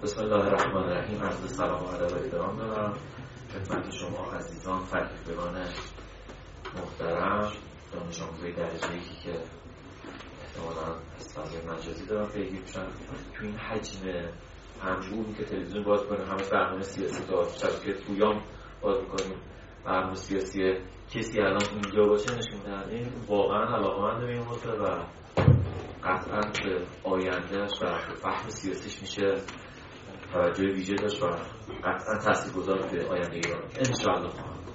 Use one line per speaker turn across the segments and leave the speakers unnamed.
بسم الله الرحمن الرحیم. عرض سلام و ادب و احترام دارم خدمت شما عزیزان، فقیهان محترم، دانش آموزای درجه یکی که احتمالاً از فضای مجازی دارم پیگیر میشن. تو این حجم انبوهی که تلویزیون باز کنیم همه برنامه سیاسی دار، شبکه تویام باز میکنیم برنامه سیاسی، کسی الان اینجا باشه نشون میده این واقعا علاقه‌مند به این موضوع و قطعاً به آیندهش و فهم سیاسیش میشه توجه ویژه داشت و قطعاً تاثیرگذار به آینده ایران انشاءالله.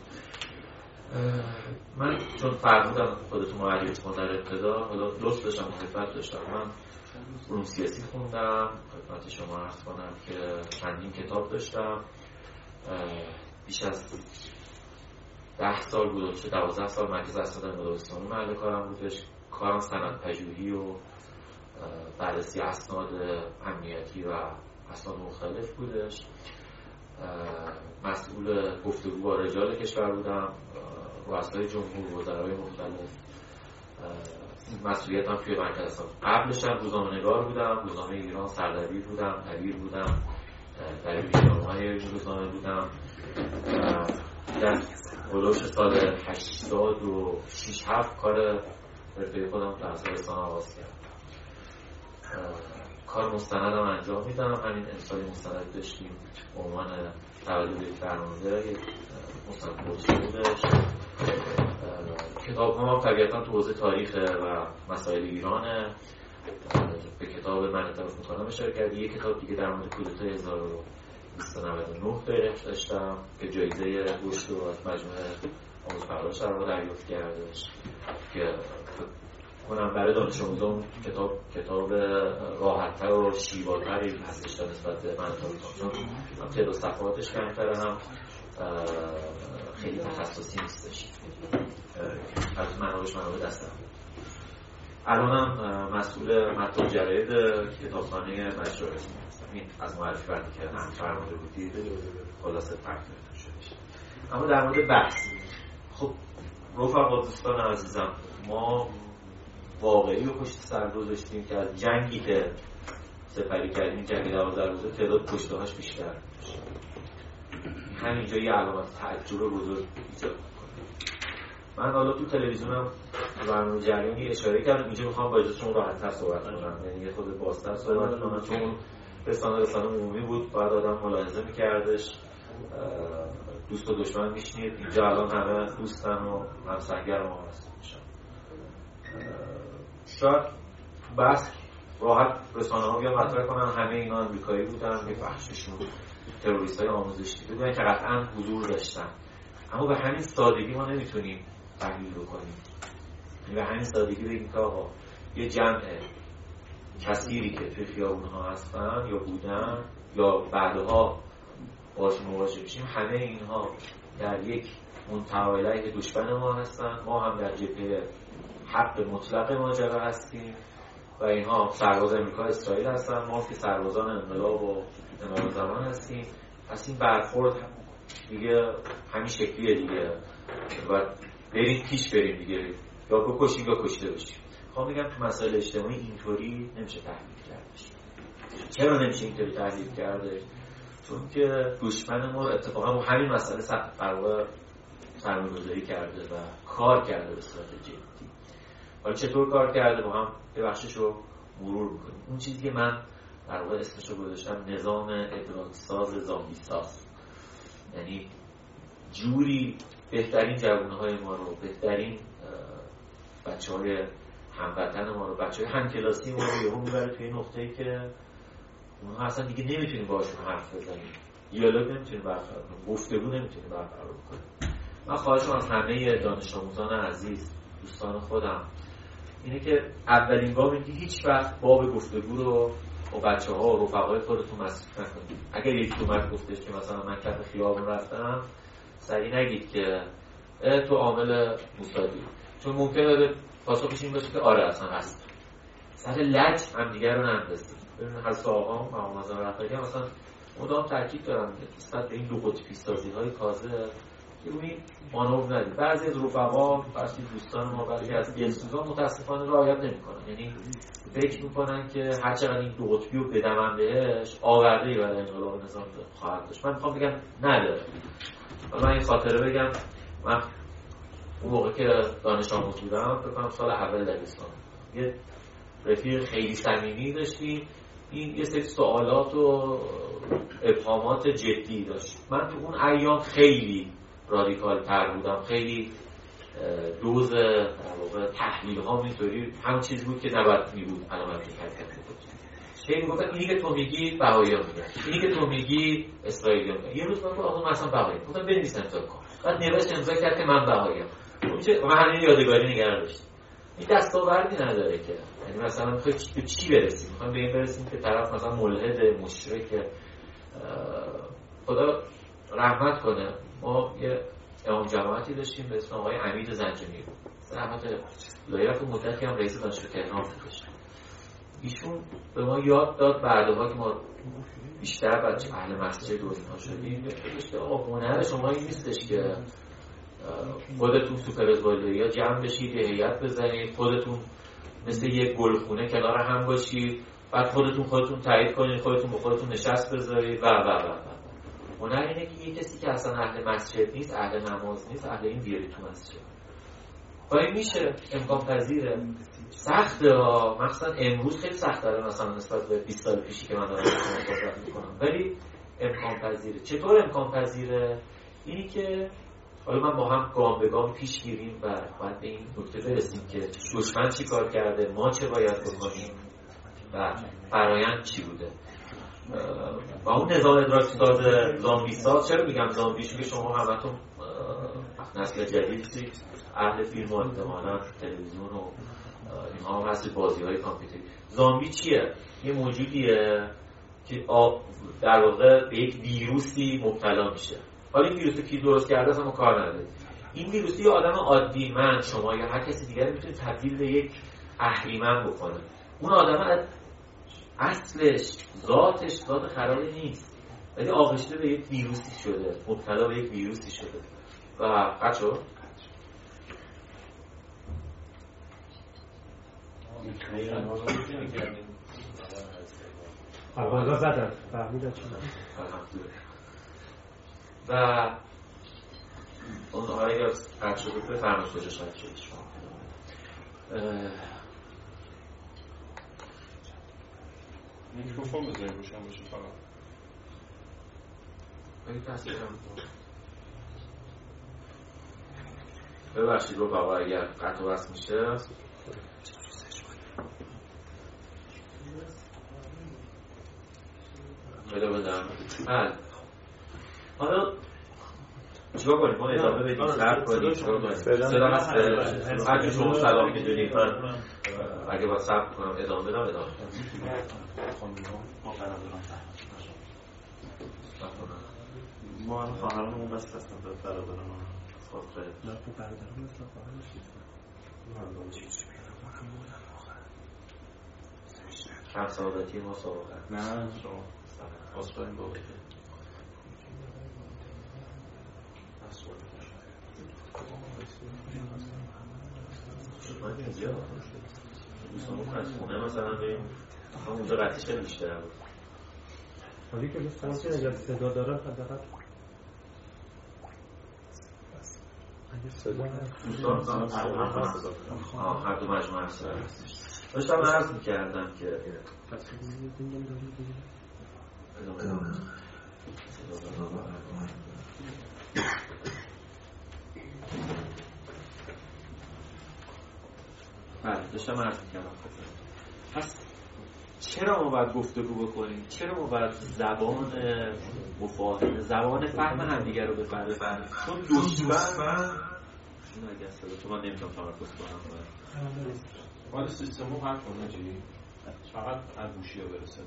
من چون فرمودم خودتون معرفی کنم در ابتدا، حالا لطف داشتم و خدمت داشتم، من علوم سیاسی خوندم. خدمت شما عرض کنم که چندین کتاب داشتم، بیش از 10 سال بود، 12 سال مرکز اسناد مدارس اسلامی محل کارم بودش. کارم سندپژوهی و بررسی اسناد امنیتی و اسناد مختلف بودش. مسئول گفتگو با رجال کشور بودم، رؤسای جمهور، وزرای مختلف. مسئولیتم توی مرکز اسناد. قبلش هم روزنامه‌نگار بودم، روزنامه ایران سردبیر بودم، دبیر بودم، دبیر روزنامه‌های روزنامه بودم. در هلوش سال 86-7 کار حرفه‌ای خودم در رسانه آغاز کردم. کار مستندم انجام میدم. همین امسال مستند داشتیم به عنوان تولد یک برنامه، یک مستند مرسی بودش. کتاب هم طبیعتا تو حوزه تاریخ و مسائل ایرانه. به کتاب من اعتراف میکنم اشاره کردی. یک کتاب دیگه در مورد کودتای 1299 داشتم که جایزه رشد رو از مجموعه آموزش پرورش در واقع دریافت کردش که کنم برای دانش آموزان کتاب راحت‌تر و شیواتری هستش نسبت به من چون تعداد صفحاتش کمتره، هم خیلی تخصصی نیستش. از منابع دستم. الانم مسئول متن جراید کتابخانه مجروح هستم. این از معرفی بردی که هم فرموده بودید خلاصه تقدیمتون شده. اما در مورد بحث، خب رفقا دوستان عزیزم، ما واقعی رو پشت سر گذاشتیم که از جنگی که سپری کردیم، جنگ 12 روزه، تعداد کشته‌هاش بیشتر میشه. همینجا یه علامت تعجب بزرگ ایجاد می‌کنه. من حالا تو تلویزیونم برنامه جریانی اشاره کردم، اینجا میخوام با اجازهتون راحت‌تر صحبت کنم، یعنی یه خود بازتر صحبت کنم، چون رسانه عمومی بود، باید آدم ملاحظه می‌کردش، دوست و دشمن میشنید. اینجا الان همه دوستن و همسرگرم هم هستن. شاید بس راحت رسانه‌ها بیان مطرح کنن همه اینا آمریکایی بودن، یه بخششون تروریست‌های آموزشی بودن که قطعاً حضور داشتن، اما به همین سادگی ما نمیتونیم تحلیل بکنیم. به همین سادگی بگیم که آقا یه جمع کثیری که توی خیابون‌ها هستن یا بودن یا بعدها باشون مواجه میشیم، همه اینها در یک منتهی علیه دشمن ما هستن. ما هم در جبهه حق مطلق ماجرا هستیم و اینها سرباز امریکا اسرائیل هستن، ما که سربازان انقلاب و امام زمان هستیم. پس این برخورد دیگه همین شکلیه دیگه و بریم پیش بریم دیگه، یا بکشیم یا کشته بشیم. خب میگم تو مسائل اجتماعی اینطوری نمیشه تحلیل کردش. چرا نمیشه اینطوری تحلیل کردش؟ چون که دشمن ما اتفاقا با همین مسئله سرمایه‌گذاری کرده و کار کرده به صورت جدی. حالا چطور کار کرده با هم یه بخشش رو مرور میکنیم. اون چیزی که من در واقع اسمش رو گذاشتم نظام ادراکساز زامبی ساز، یعنی جوری بهترین جوانهای ما رو، بهترین بچه‌های هموطن ما رو، بچه‌های همکلاسی ما رو یهو میبره توی نقطه‌ای که اونها اصلا دیگه نمیتونیم باشون حرف بزنیم، دیالوگ نمیتونیم برقرار کنیم، گفتگو نمیتونیم برقرار کنیم. من خواهشم از همه دانش آموزان عزیز، دوستان خودم، اینه که اولین گام اینه که هیچ وقت باب گفتگو رو با بچه‌ها و رفقای خودتون مسدود نکنید. اگر یکی اومد گفتش که مثلا من کف خیابون رفتم، سریع نگید که تو عامل موسادی، چون ممکنه پاسخش این باشه که آره اصلا هست. سر لج هم دیگر رو نندازید. ببین حضرت آقا مقام معظم رفاقی مثلا مدام تاکید دارن نسبت به این دو قطبی سازی‌های کاذب روی مانور ندید. بعضی از رفقا، بعضی دوستان ما، بعضی از دلسوزان متاسفانه رعایت نمی‌کنن. یعنی فکر می‌کنن که هر چقدر این دو قطبی رو بدمن بهش آورده‌ای برای انقلاب نظام خواهد داشت. من می‌خوام بگم نداره. من این خاطره بگم، من اون موقع که دانش آموز بودم، فکر کنم سال اول دبیرستان، یه رفیق خیلی صمیمی داشتیم. این یه سری سوالات و ابهامات جدی داشت. من تو اون ایام خیلی رادیکال تر بودم، خیلی دوز در واقع تحلیل ها اینطوری همون چیزی بود که نباید می بود علامت حرکت بود. خیلی میگفتن اینی که تو میگی بهایی ها میگن، اینی که تو میگی اسرائیلی ها میگن. یه روز من گفتم مثلا بهایی گفتم بنویس امضا کن. بعد نوشت امضا کرد که من بهایی ام. من همین یادگاری نگران داشتم. این دستاوردی نداره که، یعنی مثلا میخوای به چی برسیم؟ میخوایم به این برسیم که طرف مثلا ملحد مشرک. خدا رحمت کنه، ما یه امام جماعتی داشتیم به اسم آقای امید زنجانی، رحمت الله علیه، مدتی هم رئیس دانشگاه تهران بود. ایشون به ما یاد داد بعدها که ما بیشتر بچه اهل مسجد و اینها شدیم، که آقا هنر شما این نیستش که خودتون سوپروایزر یا جمع بشید یه هیئت بزنید، خودتون مثل یک گلخونه کنار هم باشید، بعد خودتون تایید کنید، خودتون به خودتون نشست بذارید و هنر اینه که یه کسی که اصلا اهل مسجد نیست، اهل نماز نیست، اهل این بیاری تو مسجد. این میشه، امکان پذیره. سخته ها، مثلا امروز خیلی سخت داره مثلا نسبت به 20 سال پیشی که من دارم صحبت میکنم، ولی امکان پذیره. چطور امکان پذیره؟ اینی که حالا من با هم گام به گام پیش گیریم و باید به این نکته برسیم که دشمن چی کار کرده، ما چه باید بکنیم و فرایند چی بوده. و اون نظام ادراک‌ساز زامبی ساز، چرا میگم زامبی؟ چون که شما همتون نسل جدیدی، اهل فیلم و احتمالاً تلویزیون و اینها هم هست، بازی‌های کامپیوتری. زامبی چیه؟ یه موجودیه که در واقع به یک ویروسی مبتلا میشه. حالا این ویروسی کی درست کرده اصلا ما کار نداریم. این ویروسی یه آدم عادی، من، شما یا هر کسی دیگری میتونه تبدیل به یک اهریمن بکنه. اون آدم اصلش ذاتش ذات خرابی نیست، ولی آغشته به یک ویروسی شده، مبتلا به یک ویروسی شده. و بچه‌ها
آقا زدن فهمیدن چی؟
و اون آقای قطع شده بفرمایید کجاش قطع شده شما.
میکروفون بذارید روشن باشه فقط.
خیلی تصویرم ببخشید رو بابا اگر قطع و وصل میشه بدم. حالا چیکار کنیم؟ ما ادامه بدیم، صبر کنیم، چیکار کنیم؟ صدا هست؟ هر که شما سلام میدونید، من اگه باید صبر کنم ادامه بدم
ما هم خواهرانمون بس هستن به برادران ما.
خب خیلی
نه تو برادران مثل خواهران
هم سعادتی ما سابقه
نه شما آسپرین با بگه
من اینجا دوستانمون از خونه مثلا بریم اونجا قطعش خیلی بیشتر بود.
حالی که دوستان که اگر صدا دارن حداقل
دوستان هر دو مجموعه هست. داشتم عرض میکردم که داشتم عرض میکردم پس چرا ما باید گفتگو بکنیم؟ چرا ما باید زبان مفاهمه، زبان فهم همدیگه رو بفهمیم؟ چون دشمن این اگه اصلا تو من نمیتونم تمرکز کنم
باید سیستمو حرف کنه چی؟ فقط از گوشی ها برسه.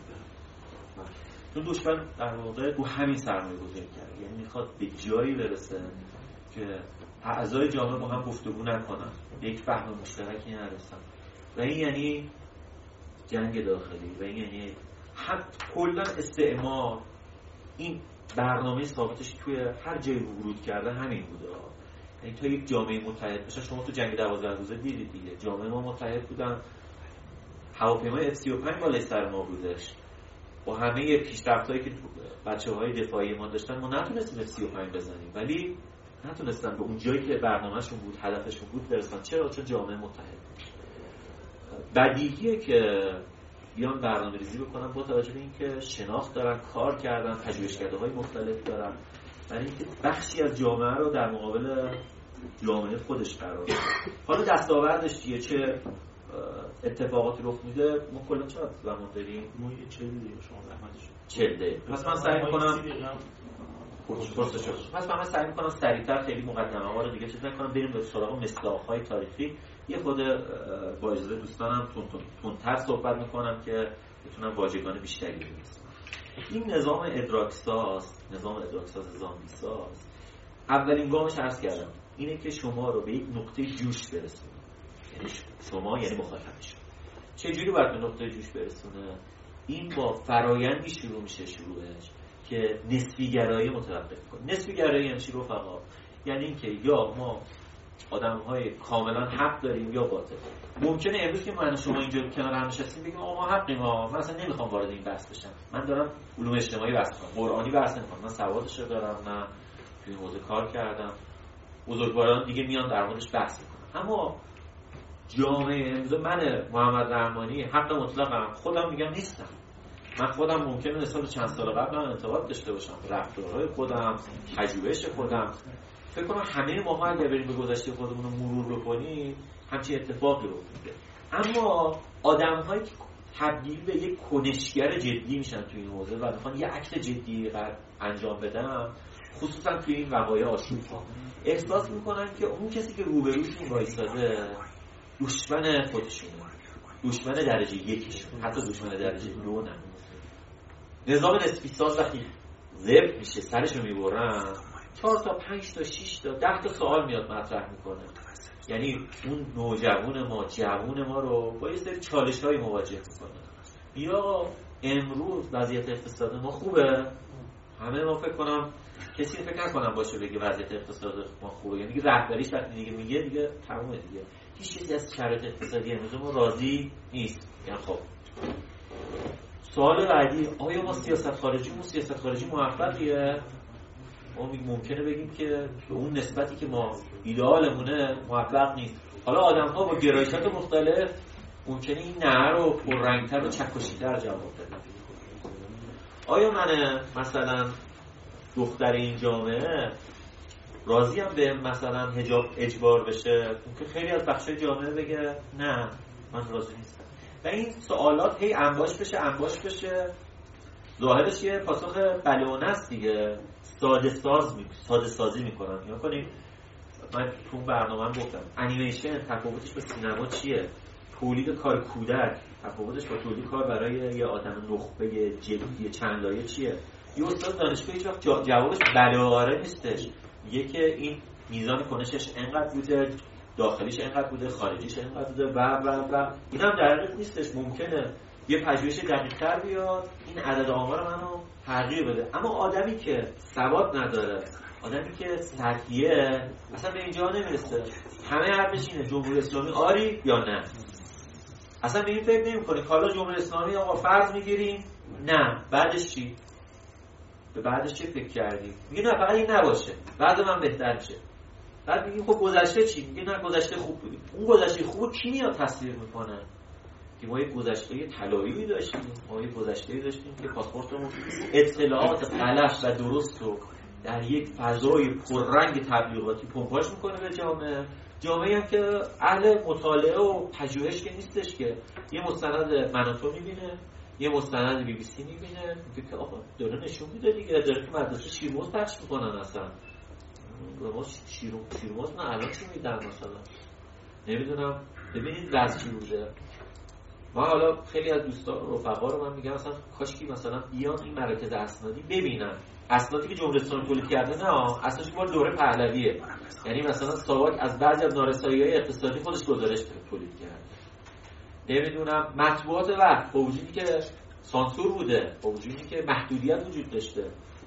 چون دشمن در واقع رو همین سرمایه گذاری کرده، یعنی میخواد به جایی برسه که اعضای جامعه با هم گفتگو نکنن، یک فهم مشترکی نرسن و این یعنی جنگ داخلی و این یعنی هم کلا استعمار. این برنامه ثابتش توی هر جای ورود کرده همین بوده. یعنی تا یک جامعه متحد بشه، شما تو جنگ 12 روزه دیدید دیگه، جامعه ما متحد بودن، هواپیمای F-35 بالای سر ما بودش، با همه پیشرفت‌هایی که بچه‌های دفاعی ما داشتن ما نتونستیم F-35 بزنیم، ولی نتونستن به اون جایی که برنامه‌شون بود، هدفشون بود برسن. چرا؟ چون جامعه متحد بود. بدیهیه که بیان برنامه‌ریزی بکنن با توجه به اینکه شناخت دارن، کار کردن، پژوهشکده‌های مختلف دارن، برای اینکه بخشی از جامعه رو در مقابل جامعه خودش قرار بده. حالا دستاوردش چیه، چه اتفاقاتی رخ میده، ما کلا چقدر زمان داریم؟
ما یه 40 دقیقه شما زحمتش
40 دقیقه. پس من سعی می‌کنم سعی می‌کنم سریع‌تر خیلی مقدمه‌ها رو دیگه چیز نکنم، بریم به سراغ مصداق‌های تاریخی. یه خود با اجازه دوستانم تندتر صحبت می‌کنم که بتونم واژگان بیشتری برسونم. این نظام ادراکساز، زامبیساز، اولین گامش عرض کردم اینه که شما رو به یک نقطه جوش برسونه. یعنی شما یعنی مخاطبش چه جوری باید به نقطه جوش برسونه؟ این با فرایندی شروع میشه، شروعش که نسبی گرایی متوقف کنه. نسبی گرایی یعنی چی رفقا؟ یعنی اینکه یا ما آدم‌های کاملا حق داریم یا باطل. ممکنه امروز که من شما اینجا کنار هم نشستیم بگیم آقا ما حقیم، من اصلا نمیخوام وارد این بحث بشم، من دارم علوم اجتماعی بحث می‌کنم، قرآنی بحث نمی‌کنم، من سوادش رو دارم، نه توی این حوزه کار کردم، بزرگواران دیگه میان در موردش بحث می‌کنن. اما جامعه امروز من محمد رحمانی حق مطلقم، خودم میگم نیستم. من خودم ممکنه نسبت چند سال قبل انتقاد داشته باشم، رفتارهای خودم، پژوهش خودم. فکر کنم همه ماها اگه بریم به گذشته خودمون رو مرور بکنیم همچین اتفاقی رخ میده. اما آدم‌هایی که تبدیل به یک کنشگر جدی میشن توی این حوزه و میخوان یه عکس جدی انجام بدن، خصوصا توی این وقایع آشوب‌ها، احساس میکنن که اون کسی که روبروشون وایساده دشمن خودشونه، دشمن درجه یکیشون، حتی دشمن درجه 2 نه. نظام نسبی ساز وقتی ضبط میشه، سرشو میبرن، 4 تا 5 تا 6 تا 10 تا سوال میاد مطرح میکنه. یعنی اون نوجوان ما، جوان ما رو با یه سری چالش‌های مواجه میکنه. یا امروز وضعیت اقتصاد ما خوبه؟ همه ما فکر کنم کسی فکر نکنم باشه بگه وضعیت اقتصاد ما خوبه. یعنی رهبریش وقتی دیگه میگه دیگه تمومه دیگه. هیچ چیزی از شرایط اقتصادی امروز ما راضی نیست. یعنی خب سوال بعدی، آیا ما سیاست خارجی موفقیه؟ ما ممکنه بگیم که به اون نسبتی که ما ایدئالمونه موفق نیست. حالا آدم‌ها با گرایشات مختلف ممکنه این نه رو پررنگ‌تر و چکشی‌تر جواب بدن. آیا من مثلا دختر این جامعه راضیم به مثلا حجاب اجبار بشه؟ ممکن خیلی از بخشای جامعه بگه نه من راضی نیستم. و این سوالات هی انباش بشه. ظاهرش یه پاسخ بله و نه است دیگه. ساده سازی میکنن. یا کنید من تو برنامه‌ام گفتم انیمیشن تفاوتش با سینما چیه؟ تولید کار کودک تفاوتش با تولید کار برای یه آدم نخبه جدی چند لایه چیه؟ یه استاد دانشگاهی هیچ وقت جوابش بله و آره نیستش. میگه که این میزان کنشش اینقدر بوده، داخلیش اینقدر بوده، خارجیش اینقدر بوده و اینا هم دقیق نیستش. ممکنه یه پژوهش دقیق‌تر بیاد این عدد آمار منو تغییر بده. اما آدمی که سواد نداره، آدمی که سطحیه، اصلا به اینجا نمیرسه. همه حرفش اینه جمهوری اسلامی آری یا نه. اصلا به این فکر نمی‌کنه که حالا جمهوری اسلامی آقا فرض میگیریم نه، بعدش چی؟ به بعدش چی فکر کردیم؟ میگه نه فقط این نباشه، بعد من بهتر میشه. بعد میگیم خب گذشته چی؟ میگه نه گذشته خوب بودیم. اون گذشته خوبو کی میاد تصویر میکنه؟ که ما یک گذشته طلایی داشتیم، ما یک گذشته داشتیم که پاسپورتمون اطلاعات غلط و درست رو در یک فضای پررنگ تبلیغاتی پمپاژ میکنه به جامعه هم که اهل مطالعه و پژوهش که نیستش، که یه مستند من و تو میبینه، یه مستند BBC میبینه، میگه که آقا داره نشون میده دیگه، داره تو مدرسه شیرموز پخش میکنن. اصلا ما شیرموز نه الان چی میدن مثلا نمیدونم. ببینید وضع چی بوده. ما حالا خیلی از دوستان و رفقا رو من میگم مثلا کاشکی مثلا بیان این مراکز اسنادی ببینن اسنادی که جمهوری اسلامی تولید کرده. نه اساسش مال دوره پهلویه. یعنی مثلا ساواک از بعضی از نارسایی‌های اقتصادی خودش گزارش تولید کرده. نمیدونم مطبوعات وقت با وجودی که سانسور بوده، با وجودی که محدودیت وجود داشته،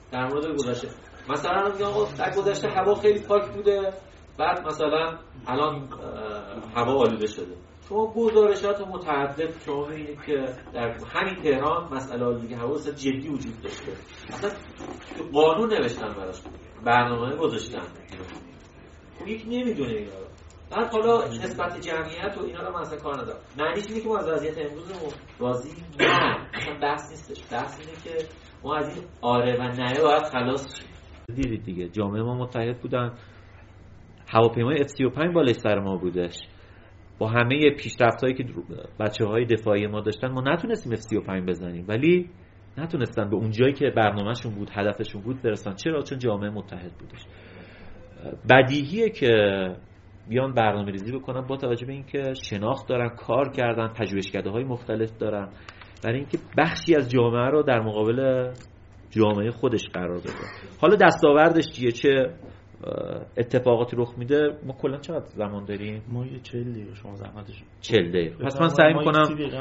در مورد گذشته مثلا میگم آقا در گذشته هوا خیلی پاک بوده، بعد مثلا الان هوا آلوده شده. شما گزارشات متعدد شما می‌بینید که در همین تهران مسئله آلودگی هوا اصلا جدی وجود داشته. اصلا قانون نوشتن براش، برنامه گذاشتن. یک نمیدونه اینا رو. بعد حالا نسبت جمعیت و اینا رو من اصلا کار ندارم. معنیش اینه که ما از وضعیت امروزمون راضی نه. اصلا بحث نیستش. بحث اینه که ما از این آره و نه باید خلاص شیم. دیدید دیگه جامعه ما متحد بودن. هواپیمای F-35 بالای سر ما بودش. با همه پیشرفت‌هایی که بچه‌های دفاعی ما داشتن ما نتونستیم F-35 بزنیم، ولی نتونستن به اون جایی که برنامه‌شون بود، هدفشون بود برسن. چرا؟ چون جامعه متحد بودش. بدیهیه که بیان برنامه‌ریزی بکنن با توجه به اینکه شناخت دارن، کار کردن، پژوهشکده‌های مختلف دارن، برای اینکه بخشی از جامعه رو در مقابل جامعه خودش قرار بده. حالا دستاوردش چیه، چه اتفاقاتی رخ میده؟ ما کلا چقدر زمان داریم؟
ما یه 40 دقیقه شما زحمتش
40 دقیقه. پس من سعی می‌کنم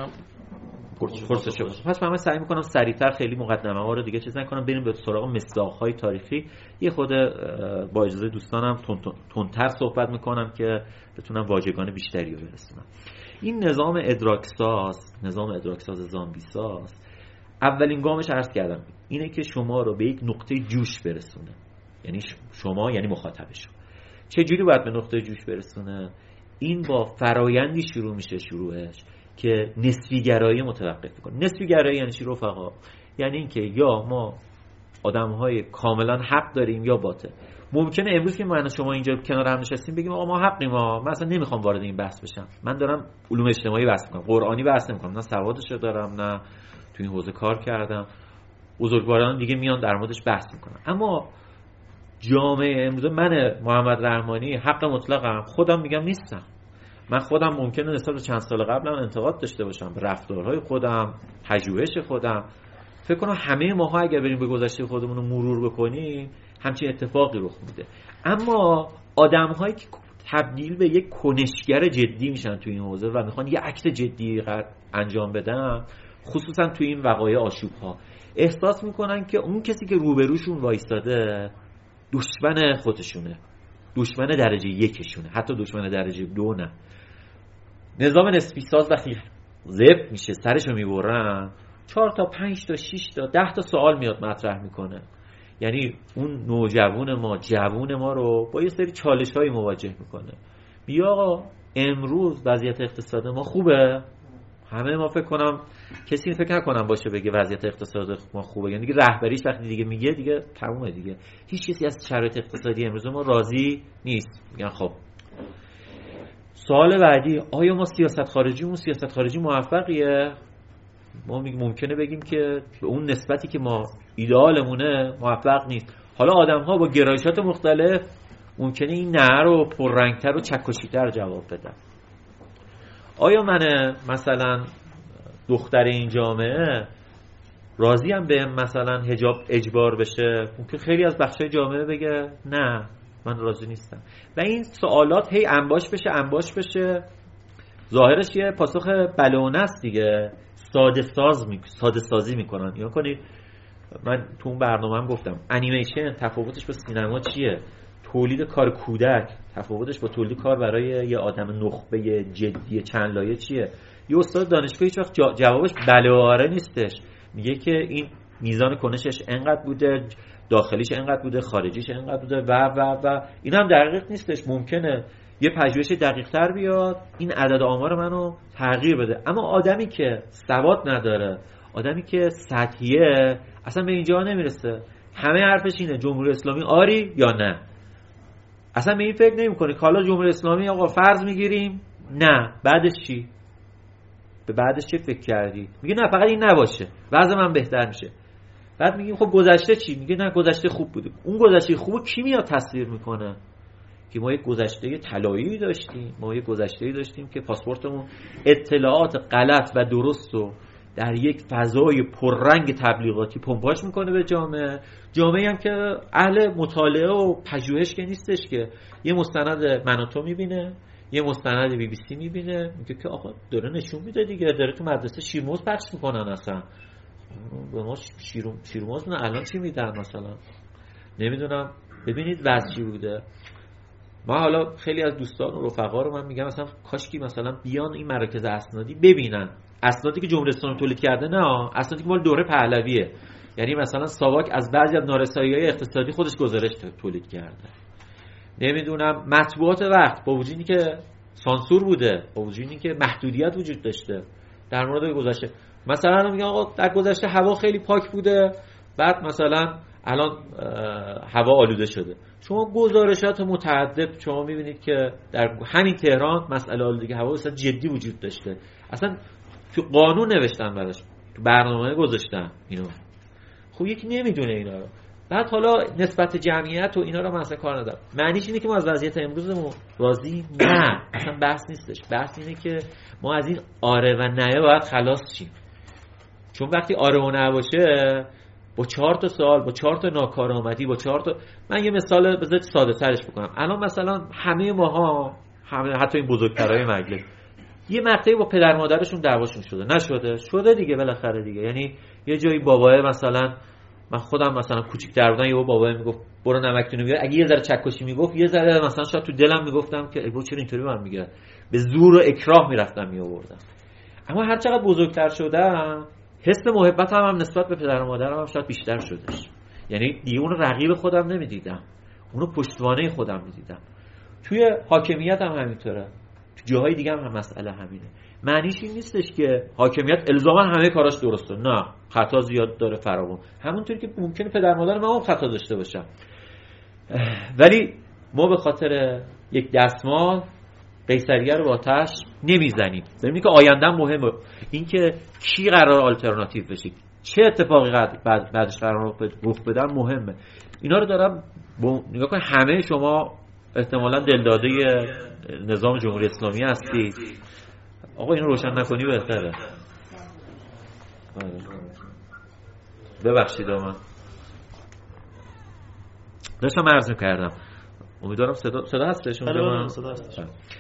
من سعی می‌کنم سریعتر خیلی مقدمه ها رو دیگه چیز نکنم، بریم به سراغ مصداق‌های تاریخی. یه خود با اجازه دوستانم تندتر صحبت می‌کنم که بتونم واژگان بیشتری رو برسونم. این نظام ادراکساز زامبیساز اولین گامش عرض کردم اینه که شما رو به یک نقطه جوش برسونه. یعنی شما یعنی مخاطبش. چه جوری باید به نقطه جوش برسونه؟ این با فرایندی شروع میشه شروعش که نسبی گرایی متوقف میکنه. نسبی گرایی یعنی چی رفقا؟ یعنی اینکه یا ما آدم‌های کاملا حق داریم یا باطل. ممکنه امروز که من شما اینجا کنار هم نشستیم بگیم آقا ما حقیم، من اصلا نمیخوام وارد این بحث بشم. من دارم علوم اجتماعی بحث میکنم، قرآنی بحث نمیکنم، نه سوادش رو دارم نه تو این حوزه کار کردم. بزرگواران دیگه میان در موردش بحث میکنن. اما جامعه امروز من محمد رحمانی حق مطلقم، خودم میگم نیستم. من خودم ممکنه نسبت به چند سال قبلم انتقاد داشته باشم به رفتارهای خودم، پژوهش خودم. فکر کنم همه ماها اگر بریم به گذشته خودمون رو مرور بکنیم همچین اتفاقی رخ میده. اما آدم‌هایی که تبدیل به یک کنشگر جدی میشن تو این حوزه و میخوان یه عکس جدی انجام بدن، خصوصا تو این وقایع آشوب‌ها، احساس میکنن که اون کسی که روبروشون وایستاده دشمن خودشونه، دشمن درجه یکشونه، حتی دشمن درجه 2 نه. نظام نسبی ساز وقتی ضبط میشه سرشو میبرن 4 تا 5 تا 6 تا 10 تا سوال میاد مطرح میکنه. یعنی اون نوجوان ما، جوون ما رو با یه سری چالش‌های مواجه میکنه. بیا آقا امروز وضعیت اقتصاد ما خوبه؟ همه ما فکر کنم کسی فکر نکنم باشه بگه وضعیت اقتصاد ما خوبه. یعنی دیگه رهبریش وقتی دیگه میگه دیگه تمومه دیگه. هیچ کسی از شرایط اقتصادی امروز ما راضی نیست. میگن خب سوال بعدی، آیا ما سیاست خارجی موفقیه؟ ما ممکنه بگیم که به اون نسبتی که ما ایدئالمونه موفق نیست. حالا آدم‌ها با گرایشات مختلف ممکنه این نه رو پررنگتر و چکشی‌تر جواب بدن. آیا من مثلا دختر این جامعه راضیم به مثلا حجاب اجبار بشه؟ ممکن خیلی از بخشای جامعه بگه نه من راضی نیستم. و این سوالات هی انباش بشه. ظاهرش یه پاسخ بلونه است دیگه. ساده سازی میکنن. یا کنید من تو اون برنامه‌ام گفتم انیمیشن تفاوتش با سینما چیه؟ تولید کار کودک تفاوتش با تولید کار برای یه آدم نخبه جدی چند لایه چیه؟ یه استاد دانشگاهی هیچ وقت جوابش بله و آره نیستش. میگه که این میزان کنشش انقدر بوده، داخلیش انقدر بوده، خارجیش انقدر بوده و این هم دقیق نیستش. ممکنه یه پژوهش دقیق تر بیاد این عدد آمار منو تغییر بده. اما آدمی که سواد نداره، آدمی که سطحیه، اصلا به اینجا نمیرسه. همه حرفش اینه جمهوری اسلامی آری یا نه. اصلا به این فکر نمی‌کنه که حالا جمهوری اسلامی آقا فرض میگیریم نه، بعدش چی؟ به بعدش چه فکر کردی؟ میگه نه فقط این نباشه وضع من بهتر میشه. بعد میگیم خب گذشته چی؟ میگه نه گذشته خوب بوده. اون گذشته خوبو کی میاد تصویر میکنه؟ که ما یک گذشته طلایی داشتیم، ما یک گذشته‌ای داشتیم که پاسپورتمون اطلاعات غلط و درست رو در یک فضای پررنگ تبلیغاتی پمپاژ میکنه به جامعه هم که اهل مطالعه و پژوهش که نیستش، که یه مستند من و تو میبینه، یه مستند BBC میبینه، میگه که آقا داره نشون میده دیگه، داره تو مدرسه شیرموز پخش میکنن. اصلا
به ما شیروماز نه الان چی میدن مثلا نمیدونم. ببینید وضع چی بوده. ما حالا خیلی از دوستان و رفقا رو من میگم مثلا کاشکی مثلا بیان این مراکز اسنادی ببینن اسنادی که جمهوری اسلامی تولید کرده، نه اسنادی که مال دوره پهلویه. یعنی مثلا ساواک از بعضی از نارسایی‌های اقتصادی خودش گزارش تولید کرده. نمیدونم مطبوعات وقت با وجودی که سانسور بوده، با وجودی که محدودیت وجود داشته در مورد گذشته، مثلا میگن آقا در گذشته هوا خیلی پاک بوده، بعد مثلا الان هوا آلوده شده. شما گزارشات متعدد شما میبینید که در همین تهران مسئله آلودگی هوا اصلا جدی وجود داشته، اصلا تو قانون نوشتن براش، تو برنامه گذاشتن اینو. خب یکی نمیدونه اینا رو. بعد حالا نسبت جمعیت و اینا رو من اصلا کار ندارم. معنیش اینه که ما از وضعیت امروزمون راضی؟ نه، اصلا بحث نیستش. بحث اینه که ما از این آره و نه باید خلاص شیم. چون وقتی آره و نه باشه با 4 تا سوال، با 4 تا ناکارآمدی، با 4 تا، من یه مثال بذارید ساده ترش بکنم. الان مثلا همه ماها، همه حتی این بزرگترهای مجلس، یه مقطعی با پدر مادرشون دعواشون شده، نشده؟ شده دیگه بالاخره دیگه. یعنی یه جایی بابای مثلا، من خودم مثلا کوچیک‌تر بودم، یه بابای میگفت برو نمکتونو بیار، اگه یه ذره چکشی میگفت، یه ذره مثلا شاید تو دلم میگفتم که ایگو چرا اینطوری من میگه، به زور و اکراه میرفتم میآوردم. اما هر چقدر بزرگتر شدم حس محبتم هم نسبت به پدر و مادرم هم شاید بیشتر شدش. یعنی دیگه اون رقیب خودم نمیدیدم، اونو پشتوانه خودم میدیدم. توی حاکمیت هم همینطوره، تو جاهای دیگه هم مسئله همینه. معنیش این نیستش که حاکمیت الزاما همه کاراش درسته، نه، خطا زیاد داره فراوان، همونطوری که ممکنه پدر مادر من هم خطا داشته باشم. ولی ما به خاطر یک دستمال قیصریه رو با آتش نمیزنیم. ببینید که آینده مهمه، اینکه کی قرار آلترناتیو بشه، چه اتفاقی بعدش قرار رخ بده مهمه. اینا رو دارم نگاه کن. همه شما احتمالاً دلداده نظام جمهوری اسلامی هستید. آقا اینو روشن نکنی بهتره. ببخشید من داشتم عرض می‌کردم، امیدوارم صدا هستش اونجا.
صدا هستش.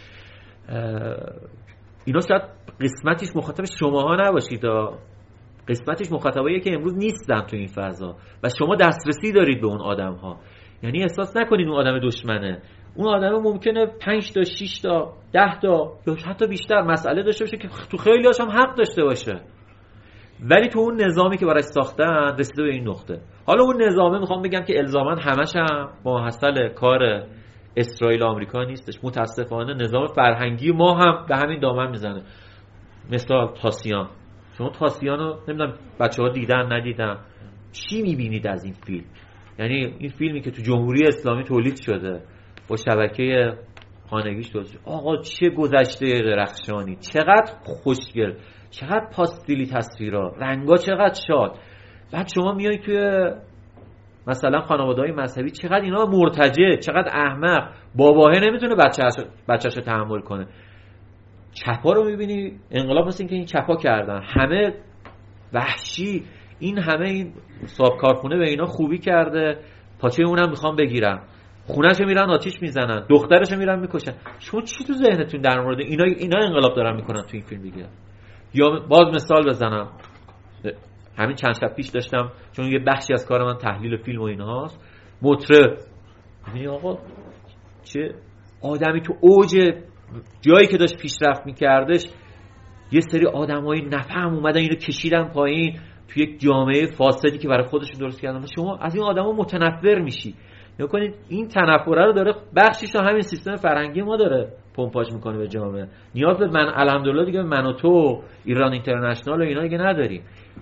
اینا شاید قسمتیش مخاطب شماها نباشید، قسمتیش مخاطبایی که امروز نیستن تو این فضا و شما دسترسی دارید به اون آدم‌ها. یعنی احساس نکنید اون آدم دشمنه. اون آدم ممکنه 5 تا 6 تا 10 تا یا حتی بیشتر مسئله داشته باشه که تو خیلی هاش هم حق داشته باشه، ولی تو اون نظامی که براش ساختن رسیده به این نقطه. حالا اون نظامه میخوام بگم که الزاماً همش هم ماحصل کار اسرائیل و آمریکا نیستش. متاسفانه نظام فرهنگی ما هم به همین دامن میزنه. مثلا تاسیان، شما تاسیان رو نمیدونم بچه‌ها دیدن ندیدن، چی میبینید از این فیلم؟ یعنی این فیلمی که تو جمهوری اسلامی تولید شده با شبکه خانگیش تولید شده، آقا چه گذشته درخشانی، چقدر خوشگل، چقدر پاستیلی تصویرها، رنگا چقدر شاد. بعد شما میای توی مثلا خانواده‌های مذهبی، چقدر اینا مرتجع، چقدر احمق، باباه نمیتونه بچه‌شو تحمل کنه. چپا رو میبینی انقلاب مثل این که این چپا کردن، همه وحشی، این همه این صاحب کارخونه به اینا خوبی کرده، پاچه اونم میخوام بگیرم، خونه‌شو میرن آتیش میزنن، دخترشو میرن میکشن. شما چی تو ذهنتون در مورد اینا انقلاب دارن میکنن تو این فیلم دیگه؟ یا باز مثال بزنم، همین چند شب پیش داشتم، چون یه بخشی از کار من تحلیل فیلم و اینهاست، مطرب، ببینی آقا چه آدمی تو اوج جایی که داشت پیشرفت میکردش، یه سری آدمای نفهم اومدن اینو کشیدن پایین توی یک جامعه فاسدی که برای خودشون درست کردن. شما از این آدما متنفر میشی. نگاه کنید این تنفره رو داره بخشیش همین سیستم فرهنگی ما داره پمپاژ میکنه به جامعه. نیاز به من الحمدلله دیگه من و تو ایران اینترنشنال و اینا دیگه نداریم.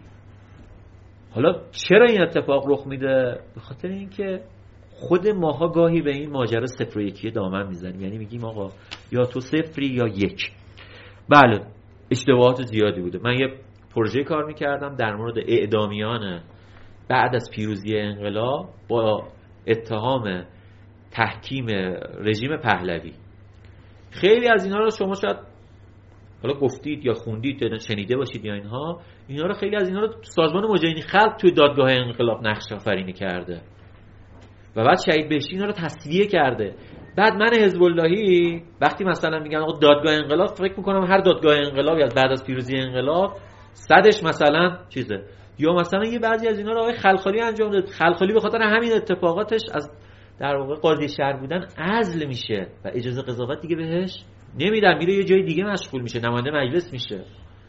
حالا چرا این اتفاق رخ میده؟ به خاطر اینکه خود ماها گاهی به این ماجرا 0 و 1 دامن میزنیم. یعنی میگیم آقا یا تو 0 یا 1. بله اشتباهات زیادی بوده. من یه پروژه کار میکردم در مورد اعدامیان بعد از پیروزی انقلاب با اتهام تحکیم رژیم پهلوی. خیلی از اینا رو شما شاید حالا گفتید یا خوندید یا شنیده باشید یا اینا رو خیلی از اینا رو سازمان مجاهدین خلق توی دادگاه انقلاب نقش آفرینی کرده و بعد شهید بهشتی اینا رو تصفیه کرده. بعد من حزب اللهی وقتی مثلا میگن آقا دادگاه انقلاب، فکر میکنم هر دادگاه انقلابی از بعد از پیروزی انقلاب صدش مثلا چیزه یا مثلا یه بعضی از اینا رو آقای خلخالی انجام داد. خلخالی به خاطر همین اتفاقاتش از در واقع قاضی شهر بودن عزل میشه و اجازه قضاوت دیگه بهش نمیدن، میره یه جای دیگه مشغول میشه، نماینده مجلس میشه.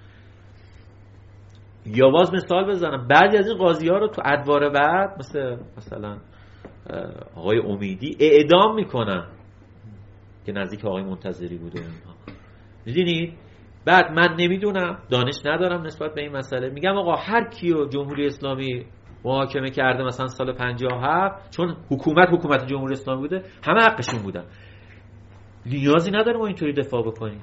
یا باز مثال بزنم، بعضی از این قاضی‌ها رو تو ادوار بعد مثلا آقای امیدی اعدام میکنن که نزدیک آقای منتظری بوده اینها. میدونید بعد من نمیدونم، دانش ندارم نسبت به این مسئله، میگم آقا هر کیو جمهوری اسلامی محاکمه کرده مثلا سال 57 چون حکومت جمهوری اسلامی بوده همه حقشون بودن، نیازی نداره ما اینطوری دفاع بکنیم.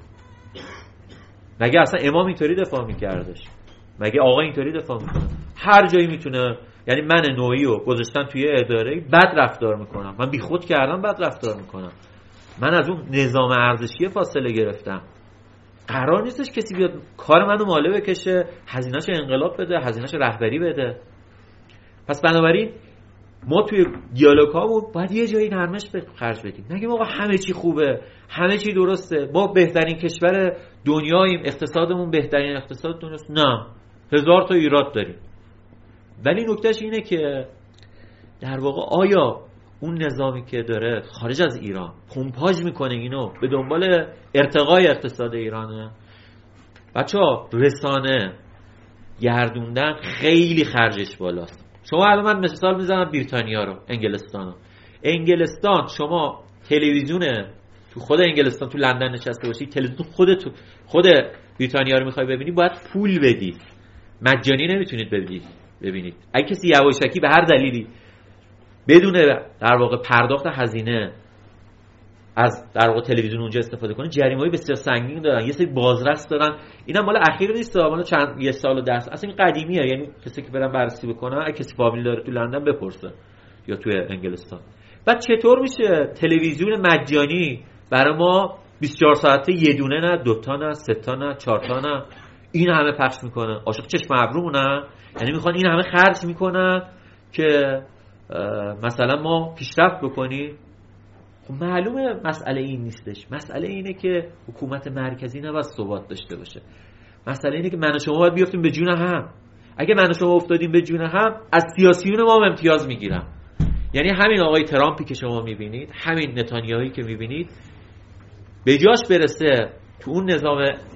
مگه اصلا امام اینطوری دفاع میکردش؟ مگه آقا اینطوری دفاع میکنه؟ هر جایی میتونه، یعنی من نوعی رو گذاشتن توی اداره بد رفتار میکنم، من بیخود کردم بد رفتار میکنم، من از اون نظام ارزشی فاصله گرفتم. قرار نیستش کسی بیاد کار منو ماله بکشه، هزینه‌شو انقلاب بده، هزینه‌شو رهبری بده. پس بنابراین ما توی دیالوگ‌هامون باید یه جایی نرمش به خرج بدیم، نگیم آقا همه چی خوبه، همه چی درسته، ما بهترین کشور دنیاییم، اقتصادمون بهترین اقتصاد دنیاست. نه، 1000 تا ایراد داریم. ولی نکتهش اینه که در واقع آیا اون نظامی که داره خارج از ایران پمپاژ میکنه اینو به دنبال ارتقای اقتصاد ایرانه؟ بچه‌ها رسانه گردوندن خیلی خرجش بالاست. شما الان من مثال میزنم بریتانیا رو، انگلستان شما تلویزیون تو خود انگلستان تو لندن نشسته باشی، تلویزیون خود بریتانیا رو میخوای ببینی باید پول بدی، مجانی نمیتونید ببینید. اگه کسی یواشکی به هر دلیلی بدون در واقع پرداخت هزینه از در واقع تلویزیون اونجا استفاده کنه، جریمه‌ای بسیار سنگین دارن، یه سری بازرس دارن. اینم مال اخیر نیست، مال چند یه سال و درس اصلا این قدیمیه، یعنی کسی که برن بررسی بکنه، اگه کسی فامیل داره تو لندن بپرسه یا توی انگلستان. بعد چطور میشه تلویزیون مجانی برای ما 24 ساعته یه دونه نه، 2 تا نه، 3 تا نه، 4 تا نه، این همه پخش میکنه؟ عاشق چشم ابرومونه؟ یعنی میخوان این همه خرج میکنن که مثلا ما پیشرفت بکنیم؟ خب معلومه مسئله این نیستش. مسئله اینه که حکومت مرکزی نباید ثبات داشته باشه. مسئله اینه که من و شما باید بیافتیم به جون هم. اگه من و شما افتادیم به جون هم، از سیاسیون ما هم امتیاز میگیرن. یعنی همین آقای ترامپی که شما میبینید، همین نتانیاهویی که میبینید، به جاش برسه تو اون نظام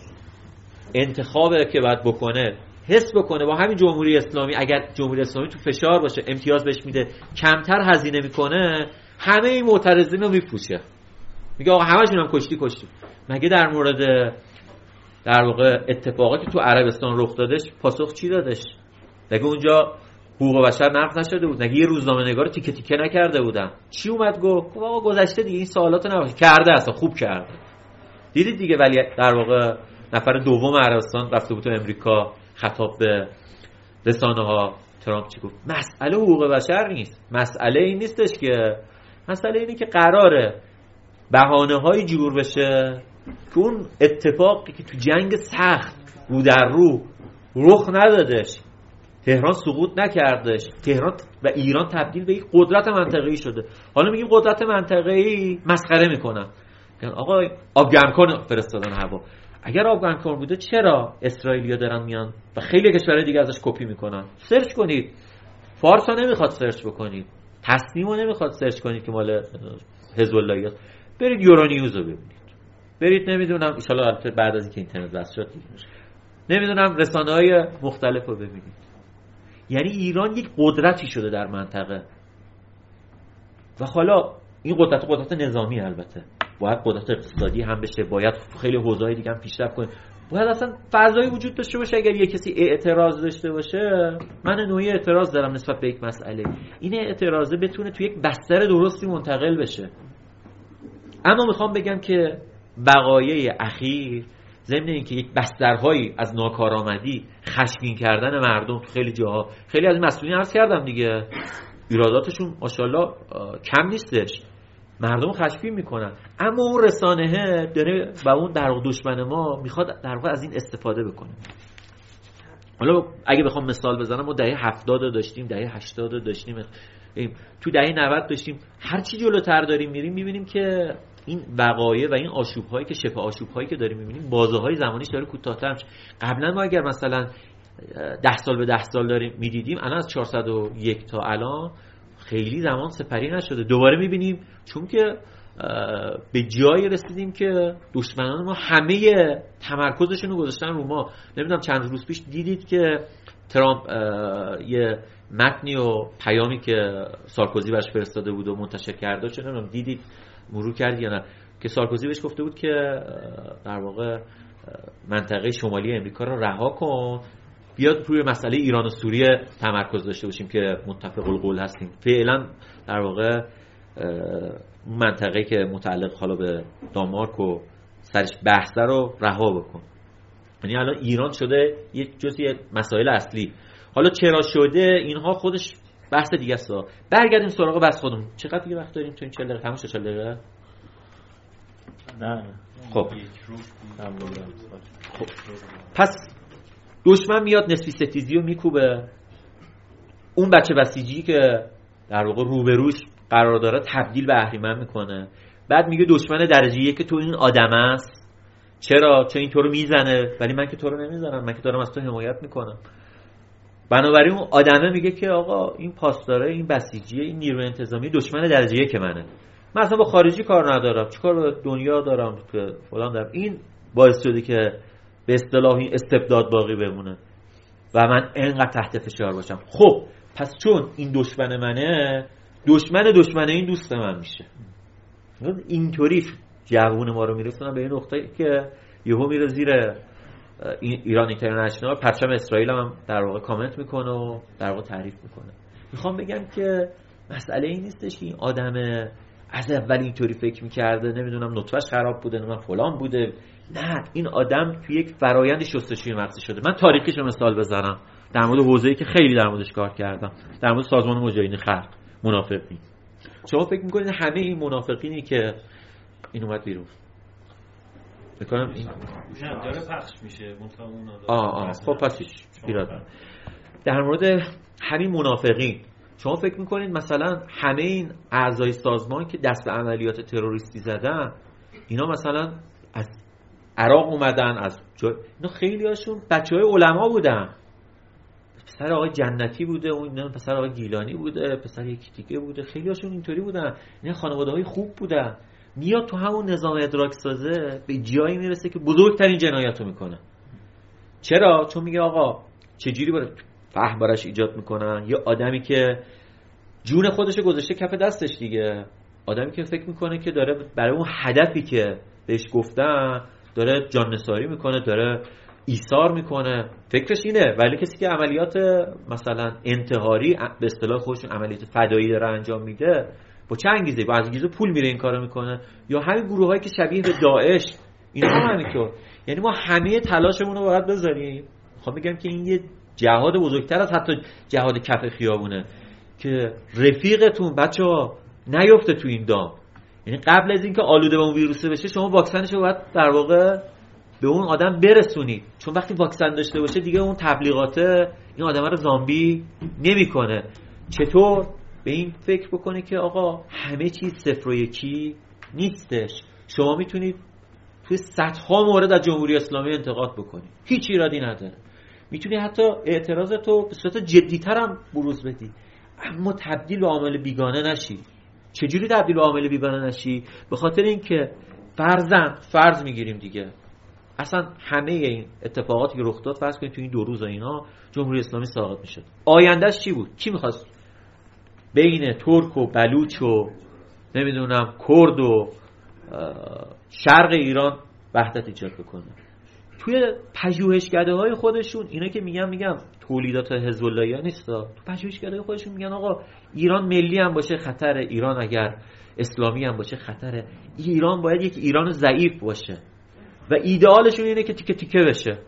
انتخابه که باید بکنه حس بکنه با همین جمهوری اسلامی، اگر جمهوری اسلامی تو فشار باشه امتیاز بهش میده، کمتر هزینه میکنه، همه این معترضین رو میفروشه، میگه آقا همشون هم کشتی. مگه در مورد در واقع اتفاقاتی تو عربستان رخ دادش پاسخ چی دادش؟ مگه اونجا حقوق بشر نقض نشده بود؟ مگه یه روزنامه‌نگار رو تیکه تیکه نکرده بودن؟ چی اومد گفت آقا گذشته دیگه، این سوالات نباشه، کرده اصلا خوب کرده. دیدید دیگه. ولی در واقع نفر دوم عربستان رفته بود تو امریکا، خطاب به رسانه‌ها ترامپ چی گفت؟ مسئله حقوق بشر نیست، مسئله این نیستش که، مسئله اینه که قراره بهانه‌های جور بشه که اون اتفاقی که تو جنگ سخت رو در رو رخ ندادش، تهران سقوط نکردش، تهران و ایران تبدیل به یک قدرت منطقه‌ای شده. حالا میگیم قدرت منطقه‌ای، مسخره میکنن، آقا آبگرمکن فرستادن هوا. اگر آبگرمکن بوده چرا اسرائیلیا دارن میان و خیلی کشورهای دیگه ازش کپی میکنن؟ سرچ کنید، فارس ها نمیخواد سرچ بکنید، تصنیم ها نمیخواد سرچ کنید که مال حزب الله است، برید یورونیوز رو ببینید، برید نمیدونم ان شاء الله بعد از اینکه اینترنت وصل شد نمیدونم رسانه‌های مختلف رو ببینید. یعنی ایران یک قدرتی شده در منطقه و حالا این قدرت نظامی، البته باید قدرت اقتصادی هم بشه، باید خیلی حوزه‌های دیگه هم پیشرفت کنه، باید اصلا فضایی وجود داشته باشه. اگر یه کسی اعتراض داشته باشه، من نوعی اعتراض دارم نسبت به یک مسئله، این اعتراضه بتونه تو یک بستر درستی منتقل بشه. اما میخوام بگم که وقایع اخیر ضمن اینکه یک بسترهایی از ناکارآمدی، خشمگین کردن مردم تو خیلی جاها، خیلی از این مسئولین عرض کردم دیگه، ایراداتشون ماشاءالله کم نیستش، مردم خشمگین میکنن، اما اون رسانه داره و اون در واقع دشمن ما میخواد در واقع از این استفاده بکنه. حالا اگه بخوام مثال بزنم، ما دهه 70 داشتیم، دهه 80 داشتیم، تو دهه 90 داشتیم، هر چی جلوتر داریم میریم میبینیم که این وقایع و این آشوب‌هایی که شبه آشوب‌هایی که داریم می‌بینیم، بازه‌های زمانیش داره کوتاه‌تر میشه. قبلا ما اگر مثلا 10 سال به 10 سال داریم میدیدیم، الان از 401 تا الان خیلی زمان سپری نشده. دوباره میبینیم چون که به جایی رسیدیم که دشمنان ما همه تمرکزشون رو گذاشتن رو ما. نمیدونم چند روز پیش دیدید که ترامپ یه متنی و پیامی که سارکوزی بهش فرستاده بود و منتشر کرده، چه نمیدونم دیدید مرور کردید یا نه، که سارکوزی بهش گفته بود که در واقع منطقه شمالی امریکا رو رها کن، بیاد روی مسئله ایران و سوریه تمرکز داشته باشیم که متفق القول هستیم. فعلا در واقع منطقه‌ای که متعلق حالا به دانمارک و سرش بحثه رو رها بکن. یعنی الان ایران شده یک جزئی مسائل اصلی. حالا چرا شده اینها خودش بحث دیگه است. برگردیم سراغ بحث خودمون. چقدر دیگه وقت داریم تو این 40 دقیقه؟ تموم شد 40 دقیقه؟
نه.
خب پس دشمن میاد نسبی ستیزی رو میکوبه، اون بچه بسیجی که در واقع روبروش قرار داره تبدیل به اهریمن میکنه. بعد میگه دشمن درجه 1 که تو این آدم است. چرا؟ چون این تو رو میزنه ولی من که تو رو نمیزنم، من که دارم از تو حمایت میکنم. بنابراین اون آدمه میگه که آقا این پاسداره، این بسیجی، این نیروی انتظامی دشمن درجه 1 منه. من اصلا با خارجی کار ندارم، چیکار با دنیا دارم که فلان دارم. این باعث شده که به اصطلاح این استبداد باقی بمونه و من اینقدر تحت فشار باشم. خب پس چون این دشمن منه، دشمن این دوست من میشه. اینطوری جوون ما رو میرسونن به این نقطه که یهو میره زیر ایران اینترنشنال، پرچم اسرائیل هم در واقع کامنت میکنه و در واقع تعریف میکنه. میخوام بگم که مسئله این نیستش که این آدم از اول اینطوری فکر میکرده، نمیدونم نطفه‌اش خراب بوده، نمیدونم فلان بوده. نه، این آدم توی یک فرایند شستشوی مغزی شده. من تاریخیش رو مثال بزنم در مورد حوزه‌ای که خیلی در موردش کار کردم، در مورد سازمان مجاهدین خلق، منافقین. شما فکر میکنید همه این منافقینی که این اومد بیرون بکنم این
نه داره پخش میشه
خب پس ایراد در مورد همین منافقین شما فکر میکنید مثلا همه این اعضای سازمان که دست به عملیات تروریستی زدن اینا مثلا از عراق اومدن، از اینا خیلی هاشون بچه های علما بودن، پسر آقای جنتی بوده، اون پسر آقای گیلانی بوده، پسر یکی دیگه بوده، خیلی هاشون اینطوری بودن. اینا خانواده های خوب بودن. میاد تو همون نظام ادراک سازه به جایی میرسه که بزرگترین جنایت رو میکنه. چرا؟ چون میگه آقا چجوری باید فهم براش ایجاد میکنن. یا آدمی که جون خودش گذاشته کف دستش دیگه، آدمی که فکر میکنه که داره برای اون هدفی که بهش گفتن داره جان نثاری میکنه، داره ایثار میکنه، فکرش اینه. ولی کسی که عملیات مثلا انتحاری به اصطلاح خودشون عملیات فدایی داره انجام میده، با چه انگیزه؟ با انگیزه پول میره این کارو میکنه. یا همین گروهایی که شبیه به داعش اینا هم همینطور. یعنی ما همه تلاشمون رو باید بذاریم. میخوام بگم که این یه جهاد بزرگتر از حتی جهاد کف خیابونه که رفیقتون بچه‌ها نیفته تو این دام. یعنی قبل از اینکه آلوده به اون ویروس بشه شما واکسنش رو باید در واقع به اون آدم برسونید، چون وقتی واکسن داشته باشه دیگه اون تبلیغات این آدم رو زامبی نمیکنه. چطور؟ به این فکر بکنه که آقا همه چیز صفر و یکی نیستش. شما میتونید توی صدها مورد از جمهوری اسلامی انتقاد بکنید، هیچ ایرادی نداره. میتونی حتی اعتراضتو به صورت جدی‌تر هم بروز بدی، اما تبدیل به عامل بیگانه نشی. چجوری تبدیل به عامل بیگانه نشی؟ به خاطر اینکه فرض میگیریم دیگه اصلا همه این اتفاقاتی که رخ داد، فرض کنید تو این 2 روز اینا جمهوری اسلامی ساقط میشد، آیندهش چی بود؟ کی میخواست بین ترک و بلوچ و نمیدونم کرد و شرق ایران وحدت ایجاد بکنه؟ توی پژوهشکده‌های خودشون اینا که میگم تولیدات حزب اللهی نیست، تو پژوهشکده‌های خودشون میگن آقا ایران ملی هم باشه خطره، ایران اگر اسلامی هم باشه خطره، ایران باید یک ایران ضعیف باشه و ایدئالشون اینه که تیکه تیکه بشه.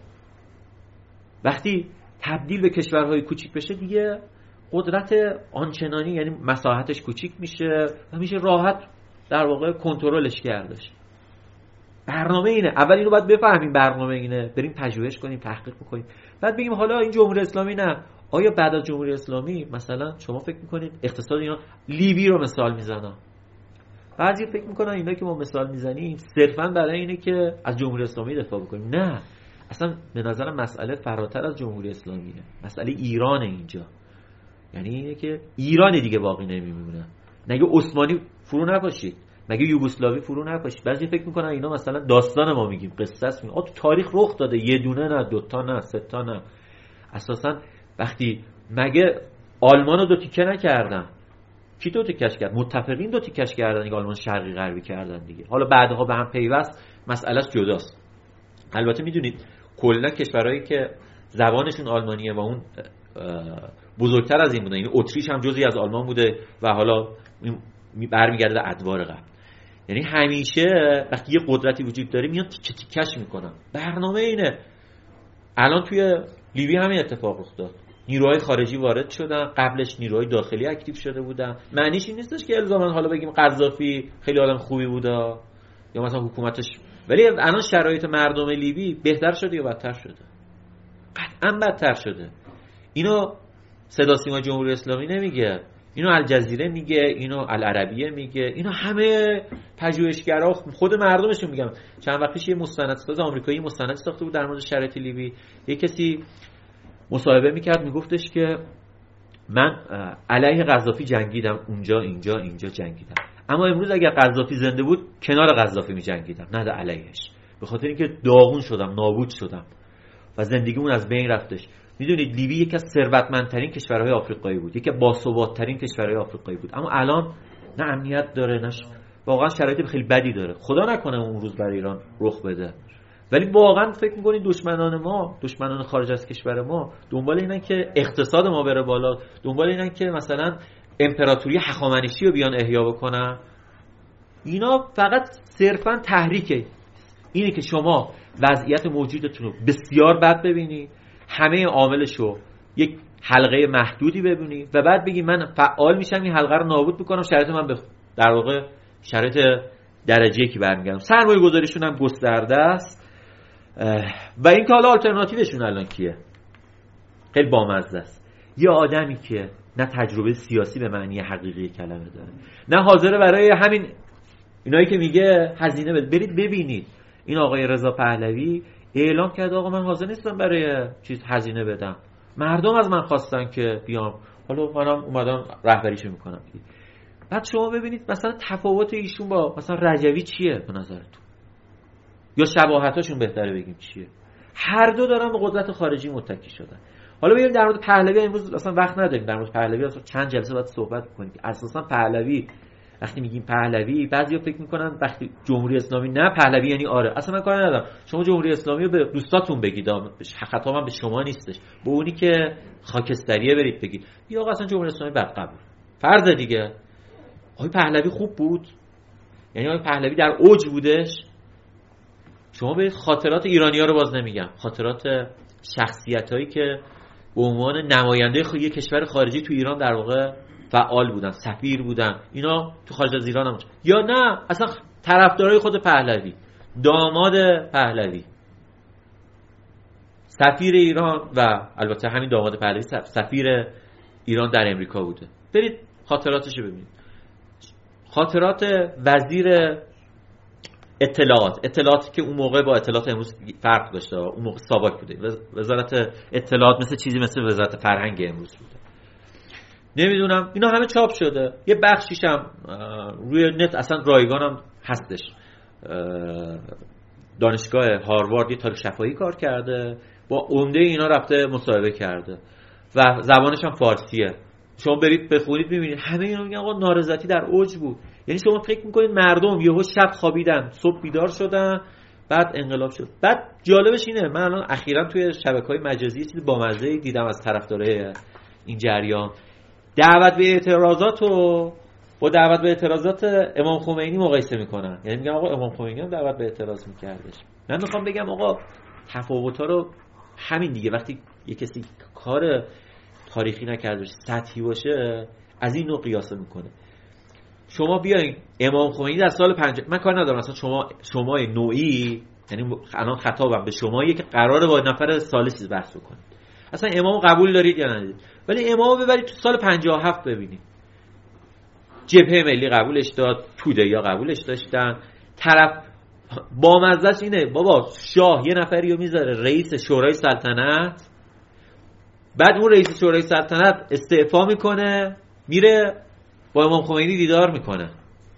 وقتی تبدیل به کشورهای کوچیک بشه دیگه قدرت آنچنانی، یعنی مساحتش کوچیک میشه و میشه راحت در واقع کنترلش کردش. برنامه اینه. اول اینو باید بفهمیم برنامه اینه، بریم پژوهش کنیم، تحقیق بکنیم، بعد بگیم حالا این جمهوری اسلامی نه، آیا بعد از جمهوری اسلامی مثلا شما فکر میکنید اقتصاد اینا، لیبی رو مثال میزنم، بعضی فکر میکنن اینا که ما مثال میزنیم صرفا برای اینه که از جمهوری اسلامی دفاع بکنیم. نه، اصلا به نظرم مسئله فراتر از جمهوری اسلامیه، مسئله ایران اینجا. یعنی اینه که ایران دیگه باقی نمیمونه. مگه عثمانی فرو نباشید، مگه یوگسلاوی فرو نباشید. بعضی فکر میکنن اینا مثلا داستان ما میگیم، قصه است میگیم. تو تاریخ رخ داده، یه دونه نه، دوتا نه، سه تا نه. اساسا وقتی مگه آلمانو دو تیکه نکردن، کی دو تیکش کرد؟ متفقین دو تیکش کردن دیگه، آلمان شرقی غربی کردن دیگه. حالا بعدها به هم پیوست، مسئلهش جداست. البته میدونید کلا کشورهایی که زبانشون آلمانیه و اون بزرگتر از این بودن، یعنی اتریش هم جزئی از آلمان بوده و حالا برمیگرده به ادوار قبل. یعنی همیشه وقتی یه قدرتی وجود داره میان تیکه تیکش میکنن. برنامه اینه. الان توی لیبی همین اتفاق افتاد، نیروهای خارجی وارد شدن، قبلش نیروهای داخلی اکتیو شده بودن. معنیش این نیستش که الزاما حالا بگیم قذافی خیلی آدم خوبی بوده یا مثلا حکومتش، ولی الان شرایط مردم لیبی بهتر شده یا بدتر شده؟ قطعا بدتر شده. اینو صدا سیما جمهوری اسلامی نمیگه، اینو الجزیره میگه، اینو العربیه میگه، اینو همه پژوهشگرا خود مردمشون میگن. چند وقت پیش یه مستندساز آمریکایی مستند ساخته بود در مورد شرایط لیبی. یه کسی مصاحبه میکرد میگفتش که من علیه قذافی جنگیدم، اونجا اینجا جنگیدم، اما امروز اگر قذافی زنده بود کنار قذافی میجنگیدم، نه علیهش، به خاطر اینکه داغون شدم، نابود شدم و زندگیمون از بین رفتش. میدونید لیبی یکی از ثروتمندترین کشورهای آفریقایی بود، یکی از باثبات‌ترین کشورهای آفریقایی بود، اما الان نه امنیت داره، نه واقعا شرایط خیلی بدی داره. خدا نکنه اون روز برای ایران رخ بده. ولی واقعا فکر می‌کنید دشمنان خارج از کشور ما دنبال اینن که اقتصاد ما بره بالا، دنبال اینن که مثلا امپراتوری هخامنشی رو بیان احیا بکنن؟ اینا فقط صرفا تحریکه. اینه که شما وضعیت موجودتون رو بسیار بد ببینید، همه عاملشو یک حلقه محدودی ببینید و بعد بگی من فعال میشم این حلقه رو نابود میکنم، شرایط من در واقع شرایط درجه یکی برمیگردم. سرمایه گذاریشون هم گسترده است و این که حالا آلترناتیوشون الان کیه؟ خیلی بامزه است. یه آدمی که نه تجربه سیاسی به معنی حقیقی کلمه داره، نه حاضره برای همین اینایی که میگه هزینه بده. برید ببینید این آقای رضا پهلوی اعلام کرد آقا من حاضر نیستم برای چیز هزینه بدم، مردم از من خواستن که بیام، حالا منم اومدم رهبریشو میکنم. بعد شما ببینید مثلا تفاوت ایشون با مثلا رجوی چیه به نظرتون؟ یا شباهتاشون بهتره بگیم چیه؟ هر دو دارن به قدرت خارجی متکی شدن. حالا ببینید در مورد پهلوی امروز اصلا وقت نداریم، در مورد پهلوی اصلا چند جلسه باید صحبت کنیم. اساسا پهلوی وقتی میگیم پهلوی بعضیا فکر میکنن وقتی جمهوری اسلامی نه پهلوی یعنی آره. اصلا من کاری ندارم، شما جمهوری اسلامی رو به دوستاتون بگید، خطا من به شما نیستش، به اونی که خاکستریه برید بگید یا آقا اصلا جمهوری اسلامی بد قبول. فرض دیگه آقای پهلوی خوب بود، یعنی آقای پهلوی در اوج بودش. شما به خاطرات ایرانی‌ها رو باز نمیگم، خاطرات شخصیتایی که به عنوان نماینده یک کشور خارجی تو ایران در واقع فعال بودن، سفیر بودن، اینا تو خارج از ایران هم یا نه اصلا طرفدارای خود پهلوی، داماد پهلوی سفیر ایران و البته همین داماد پهلوی سفیر ایران در امریکا بوده. برید خاطراتش رو ببینید. خاطرات وزیر اطلاعات که اون موقع با اطلاعات امروز فرق داشته، اون موقع ساواک بوده. وزارت اطلاعات مثل چیزی مثل وزارت فرهنگ امروز بوده. نمیدونم اینا همه چاپ شده، یه بخشیش هم روی نت اصلا رایگان هم هستش. دانشگاه هاروارد یه تاریخ شفاهی کار کرده، با عمده اینا رفته مصاحبه کرده و زبانش هم فارسیه. شما برید بخونید ببینید همه اینا میگن آقا نارضایتی در اوج بود. یعنی شما فکر میکنید مردم یهو شب خوابیدن صبح بیدار شدن بعد انقلاب شد. بعد جالبش اینه، من الان اخیراً توی شبکه‌های مجازی چیز بامزه‌ای دیدم از طرفدارای این جریان، دعوت به اعتراضات رو با دعوت به اعتراضات امام خمینی مقایسه میکنن. یعنی میگن آقا امام خمینی هم دعوت به اعتراض میکردش. من میخوام بگم آقا تفاوت‌ها رو همین دیگه، وقتی یه کسی کار تاریخی نکرده باشه، سطحی باشه، از این نوع قیاس میکنه. شما بیاین امام خمینی در سال 50، من کار ندارم اصلا شما نوعی، یعنی الان خطابم به شماییه که قراره با نفر ثالثی بحث بکنید، اصلا امام قبول دارید یا ندارید، ولی امامو ببرید تو سال 57 ببینید. جبهه ملی قبولش داد، توده‌ها قبولش داشتن، طرف با مزهش اینه بابا شاه یه نفری رو میذاره رئیس شورای سلطنت، بعد اون رئیس شورای سلطنت استعفا میکنه میره با امام خمینی دیدار میکنه.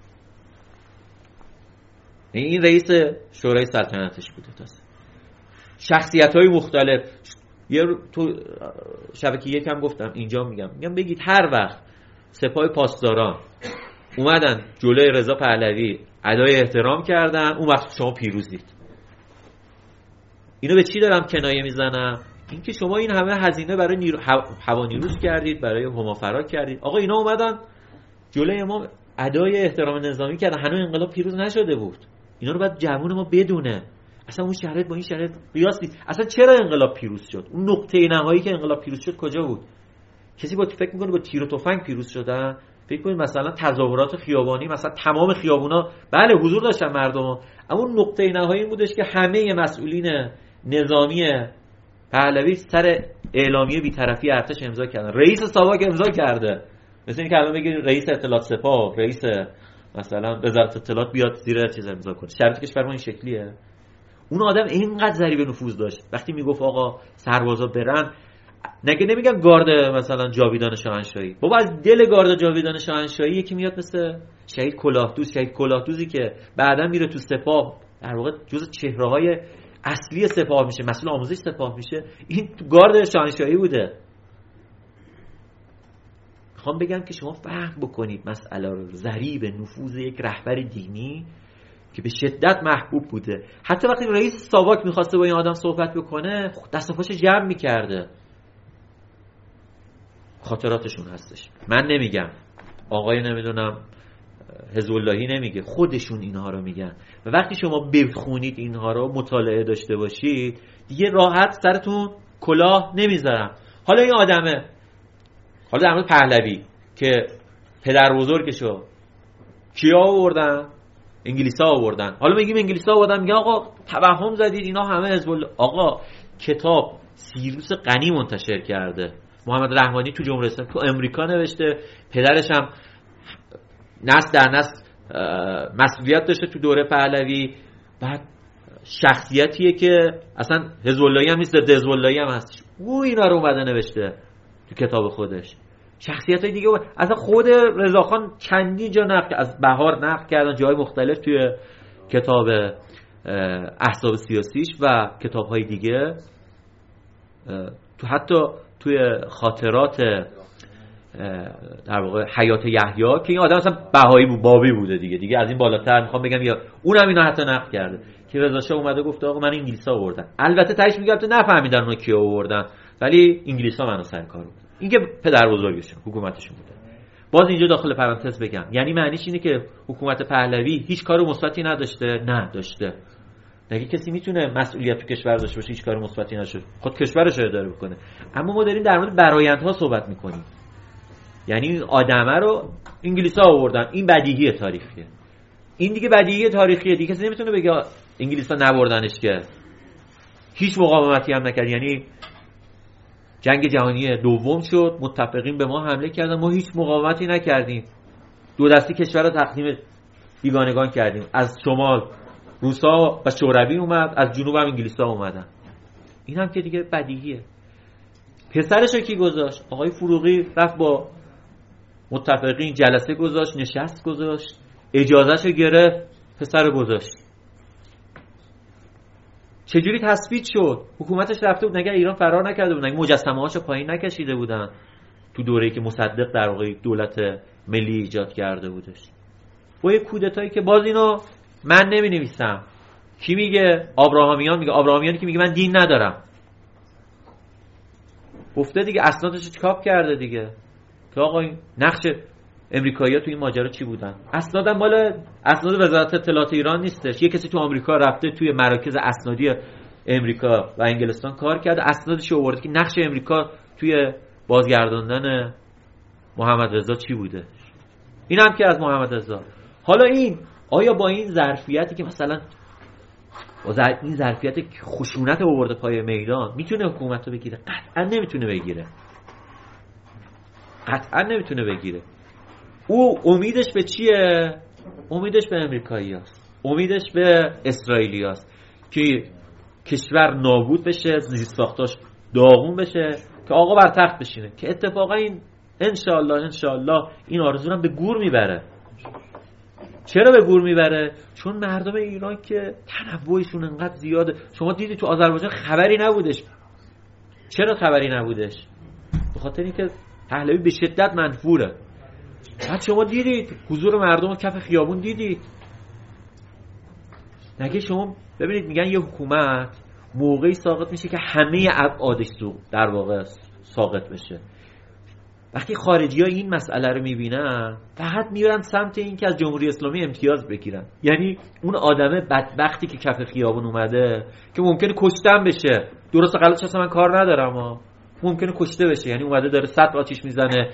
این رئیس شورای سلطنتش بوده. تازه شخصیت‌های مختلف. یه تو شبکه یکم گفتم اینجا میگم بگید هر وقت سپاه پاسداران اومدن جلوی رضا پهلوی ادای احترام کردن، اون وقت شما پیروزید. اینو به چی دارم کنایه میزنم؟ اینکه شما این همه هزینه برای هوانیروز کردید، برای هما کردید. آقا اینا اومدن جلوی امام ادای احترام نظامی کردن، هنوز انقلاب پیروز نشده بود. اینا رو باید جوون ما بدونه. اصلا اون شرایط با این شرایط قیاس نیست. اصلا چرا انقلاب پیروز شد؟ اون نقطه نهایی که انقلاب پیروز شد کجا بود؟ کسی با فکر میکنه با تیر و تفنگ پیروز شدن؟ فکر کنید مثلا تظاهرات خیابانی، مثلا تمام خیابونا بله حضور داشتن مردم، اما اون نقطه نهایی بودش که همه مسئولین نظامی پهلوی سر اعلامیه بی‌طرفی ارتش امضا کردن. رئیس ساواک امضا کرده. مثلا اینکه الان بگید رئیس اطلاعات سپاه، رئیس مثلا وزارت اطلاعات بیاد زیر چیز امضا کنه. شرایط کشور ما این شکلیه. اون آدم اینقدر ضریب نفوذ داشت وقتی میگفت آقا سربازا برن، نمیگم گارد مثلا جاویدان شاهنشاهی، بابا از دل گارد جاویدان شاهنشاهی یکی میاد مثل شهید کلاهدوزی که بعدا میره تو سپاه، در واقع جز چهره‌های اصلی سپاه میشه، مسئول آموزش سپاه میشه. این گارد شاهنشاهی بوده. میخوام بگم که شما فهم بکنید مسئله رو. ضریب نفوذ یک رهبر دینی که به شدت محبوب بوده، حتی وقتی رئیس ساواک میخواسته با این آدم صحبت بکنه دست و پاشو جمع میکرده. خاطراتشون هستش. من نمیگم، آقای نمیدونم حزب اللهی نمیگه، خودشون اینها رو میگن. و وقتی شما بخونید اینها رو، مطالعه داشته باشید، دیگه راحت سرتون کلاه نمیذارم. حالا این آدمه، حالا در مورد پهلوی که پدر بزرگشو کیا آوردن؟ انگلیسا آوردن. حالا میگیم انگلیسا آوردن، میگن آقا توهم زدید اینا همه حزب الله. آقا کتاب سیروس غنی منتشر کرده، محمد رحمانی تو جمهوری اسلامی، تو امریکا نوشته، پدرش هم نسل در نسل مسئولیت داشته تو دوره پهلوی. بعد شخصیتیه که اصلا حزب اللهی هم نیست، ضد حزب اللهی هم هستش. او اینا رو اومده نوشته تو کتاب خودش. شخصیتای دیگه اصلا خود رضاخان چندین جا نقل از بهار نقل کردن، جای مختلف توی کتاب احزاب سیاسیش و کتاب‌های دیگه، تو حتی توی خاطرات در واقع حیات یحیی که این آدم اصلا بهایی بود، بابی بوده دیگه از این بالاتر میخوام بگم، یا اونم اینا حتی نقل کرده که رضا شاه اومده گفته آقا من انگلیسا آوردن. البته تاش میگم تو نفهمیدن اونها کی آوردن، ولی انگلیسا منو سر کار بود. این که پدر بزرگشون حکومتشون بوده. باز اینجا داخل پرانتز بگم، یعنی معنیش اینه که حکومت پهلوی هیچ کار مثبتی نداشته؟ نه داشته. نگه کسی میتونه مسئولیت تو کشور داشته باشه هیچ کار مثبتی نشه، خود کشورش رو اداره بکنه. اما ما داریم در مورد برآیندها صحبت میکنیم. یعنی این آدمه رو انگلیسا آوردن، این بدیهی تاریخیه. این دیگه بدیهی تاریخیه دیگه، کسی نمیتونه بگه انگلیسا نبردنش که هیچ مقاومتی هم نکرد. یعنی جنگ جهانی دوم شد، متفقین به ما حمله کردن، ما هیچ مقاومتی نکردیم، دو دستی کشور رو تقسیم بیگانگان کردیم. از شمال روسا و شوروی اومد، از جنوب هم انگلیسا اومدن. این هم که دیگه بدیهیه. پسرش رو کی گذاشت؟ آقای فروغی رفت با متفقین جلسه گذاشت، نشست گذاشت، اجازهش رو گرفت، پسر رو گذاشت. چجوری تثبیت شد؟ حکومتش رفته بود، نگه ایران فرار نکرده بود، نگه مجسمه هاشو پایین نکشیده بودن تو دوره‌ای که مصدق در واقع دولت ملی ایجاد کرده بودش. با یک کودتایی که باز اینو من نمی‌نویسم. کی میگه؟ آبراهامیان میگه. آبراهامیانی که میگه من دین ندارم. گفته دیگه، اسنادش چاپ کرده دیگه. که آقا این نقش امریکایی‌ها تو این ماجرا چی بودن؟ اسنادم مال اسناد وزارت اطلاعات ایران نیستش. یه کسی تو آمریکا رفته توی مراکز اسنادی امریکا و انگلستان کار کرده، اسنادش آورده که نقش امریکا توی بازگرداندن محمد رضا چی بوده. این هم که از محمد رضا. حالا این آیا با این ظرفیتی که مثلا این ظرفیت خشونت آورده پای میدان میتونه حکومت رو بگیره؟ قطعا نمیتونه بگیره. قطعا نمیتونه بگیره. او امیدش به چیه؟ امیدش به امریکایی هست. امیدش به اسرائیلیاست که کشور نابود بشه، زیست ساختاش داغون بشه، که آقا بر تخت بشینه، که اتفاقا این انشالله این آرزو هم به گور میبره. چرا به گور میبره؟ چون مردم ایران که تنوعشون انقدر زیاده. شما دیدی تو آذربایجان خبری نبودش. چرا خبری نبودش؟ به خاطر اینکه پهلوی به شدت منفوره. بعد شما دیدید حضور مردم کف خیابون دیدید. نگه شما ببینید میگن یه حکومت موقعی ساقط میشه که همه ابعادش در واقع ساقط بشه. وقتی خارجی‌ها این مسئله رو میبینن فقط میرن سمت این که از جمهوری اسلامی امتیاز بگیرن. یعنی اون آدمه بدبختی که کف خیابون اومده که ممکنه کشته بشه، درست غلطش اصلا من کار ندارم، ممکنه کشته بشه، یعنی اومده داره سطر آتیش میزنه،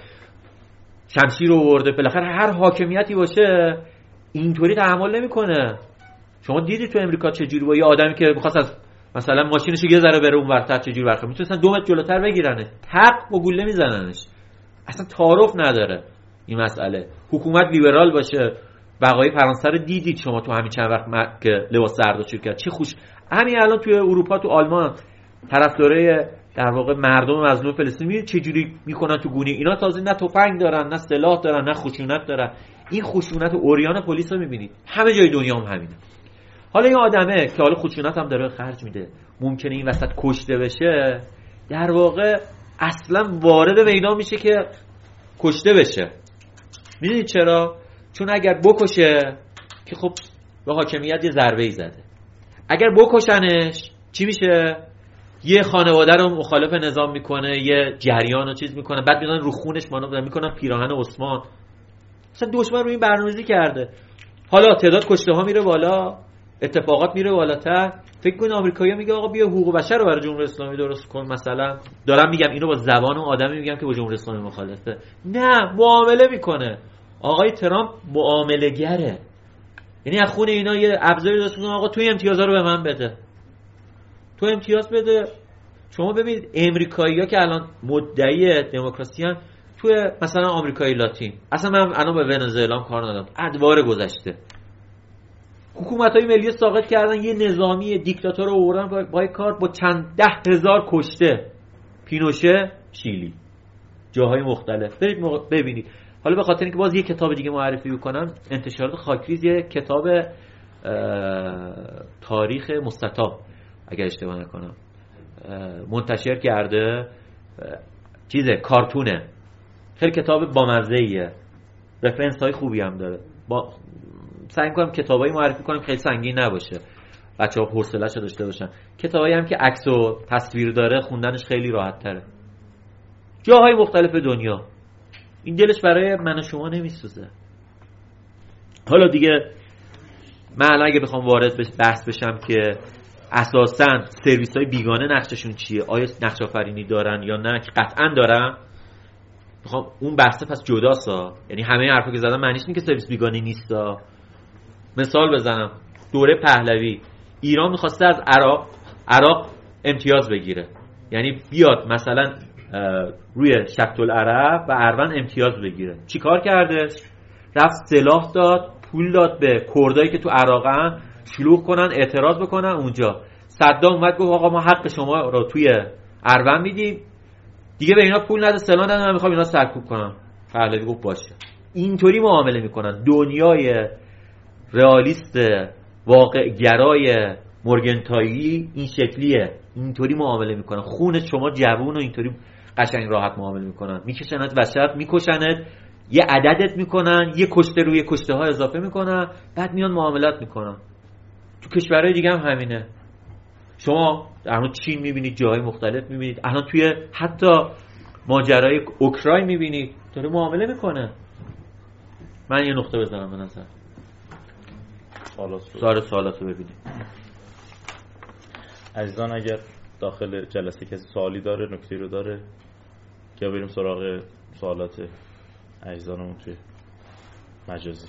شمشیر رو آورده، بالاخره هر حاکمیتی باشه اینطوری تحمل نمیکنه. شما دیدید تو امریکا چجوری با یه آدمی که می‌خواست از مثلا ماشینش یه ذره بره اون ورتر چجوری برخورد، میتونستن 2 متر جلوتر بگیرنش، تق با گوله میزننش. اصلا تعارف نداره این مسئله. حکومت لیبرال باشه، بقای فرانسه رو دیدید شما تو همین چند وقت که لباس زردشور کرد، چه خوش. همین الان توی اروپا، تو آلمان طرفدارای در واقع مردم مظلوم فلسطین میبینید چه جوری میکنن تو گونی. اینا تازه نه تفنگ دارن، نه سلاح دارن، نه خشونت دارن. این خشونت و اوریان پلیس رو میبینید همه جای دنیا هم همینه. حالا این آدمه که حالا خشونت هم داره خرج میده، ممکنه این وسط کشته بشه، در واقع اصلا وارد میدان میشه که کشته بشه. میدونید چرا؟ چون اگر بکشه که خب به حاکمیت یه ضربه‌ای زده. اگر بکشنش چی میشه؟ یه خانواده رو مخالف نظام میکنه، یه جریان رو چیز میکنه، بعد میدونن رو خونش مانور میکنن پیراهن عثمان. مثلا دشمن رو این برنامه‌ریزی کرده. حالا تعداد کشته ها میره بالا، اتفاقات میره بالاتر. فکر کنید آمریکایی‌ها میگه آقا بیا حقوق بشر رو برای جمهوری اسلامی درست کن. مثلا دارم میگم اینو با زبان اون آدمی میگم که با جمهوری اسلامی مخالفه. نه، معامله میکنه. آقای ترامپ معامله گره. یعنی از خون اینا یه ابزاری داشت میگه آقا توی امتیازا رو به من بده. تو امتیاز بده. شما ببینید امریکایی‌ها که الان مدعی دموکراسی ان، توی مثلا آمریکای لاتین، اصلا من الان به ونزوئلا کار ندارم، ادوار گذشته حکومت‌های ملی ساقط کردن، یه نظامی دیکتاتور رو آوردن با کار با چند 10,000 کشته. پینوشه، شیلی، جاهای مختلف. برید ببینید. حالا به خاطر اینکه باز یه کتاب دیگه معرفی بکنم، انتشارات خاکریز یه کتاب تاریخ مستطاب اگر اشتباه نکنم منتشر کرده، چیزه، کارتونه، خیلی کتاب بامزه‌ایه، رفرنس های خوبی هم داره. سعی کنم کتابایی معرفی کنم خیلی سنگین نباشه، بچه‌ها حوصله‌شو داشته باشن. کتابایی هم که عکس و تصویر داره خوندنش خیلی راحت تره. جاهای مختلف دنیا. این دلش برای من و شما نمیسوزه. حالا دیگه من الان اگه بخوام وارد بحث بشم که اساساً سرویس‌های بیگانه نقششون چیه، آیا نقش آفرینی دارن یا نه، که قطعاً دارن، میخوام اون بحثه پس جداسا. یعنی همه حرفا که زدم معنیش اینه که سرویس بیگانه نیستا. مثال بزنم، دوره پهلوی ایران می‌خواسته از عراق امتیاز بگیره، یعنی بیاد مثلا روی شط العرب و اروند امتیاز بگیره. چیکار کرده؟ رفت سلاح داد، پول داد به کردایی که تو عراقن شلوغ کنن، اعتراض بکنن اونجا. صدام اومد گفت آقا ما حق شما رو توی اروند میدیم، دیگه به اینا پول نده، سلاح نده، من میخوام اینا سرکوب کنم. پهلوی گفت باشه. اینطوری معامله میکنن. دنیای رئالیست واقع گرای مورگنتایی این شکلیه، اینطوری معامله میکنن. خون شما جوون و اینطوری قشنگ راحت معامله میکنن، میکشنت وسط، میکشنت، یه عددت میکنن، یه کشته روی کشته ها اضافه میکنن، بعد میان معاملات میکنن. تو کشورهای دیگه هم همینه. شما الان چین میبینید، جاهای مختلف میبینید، الان توی حتی ماجرای اوکراین میبینید داره معامله میکنه. من یه نقطه بزنم به نظر سوالاتو ببینید.
عزیزان اگر داخل جلسه کسی سوالی داره، نکته‌ای رو داره، که بریم سراغ سوالات عزیزانمون توی مجازی.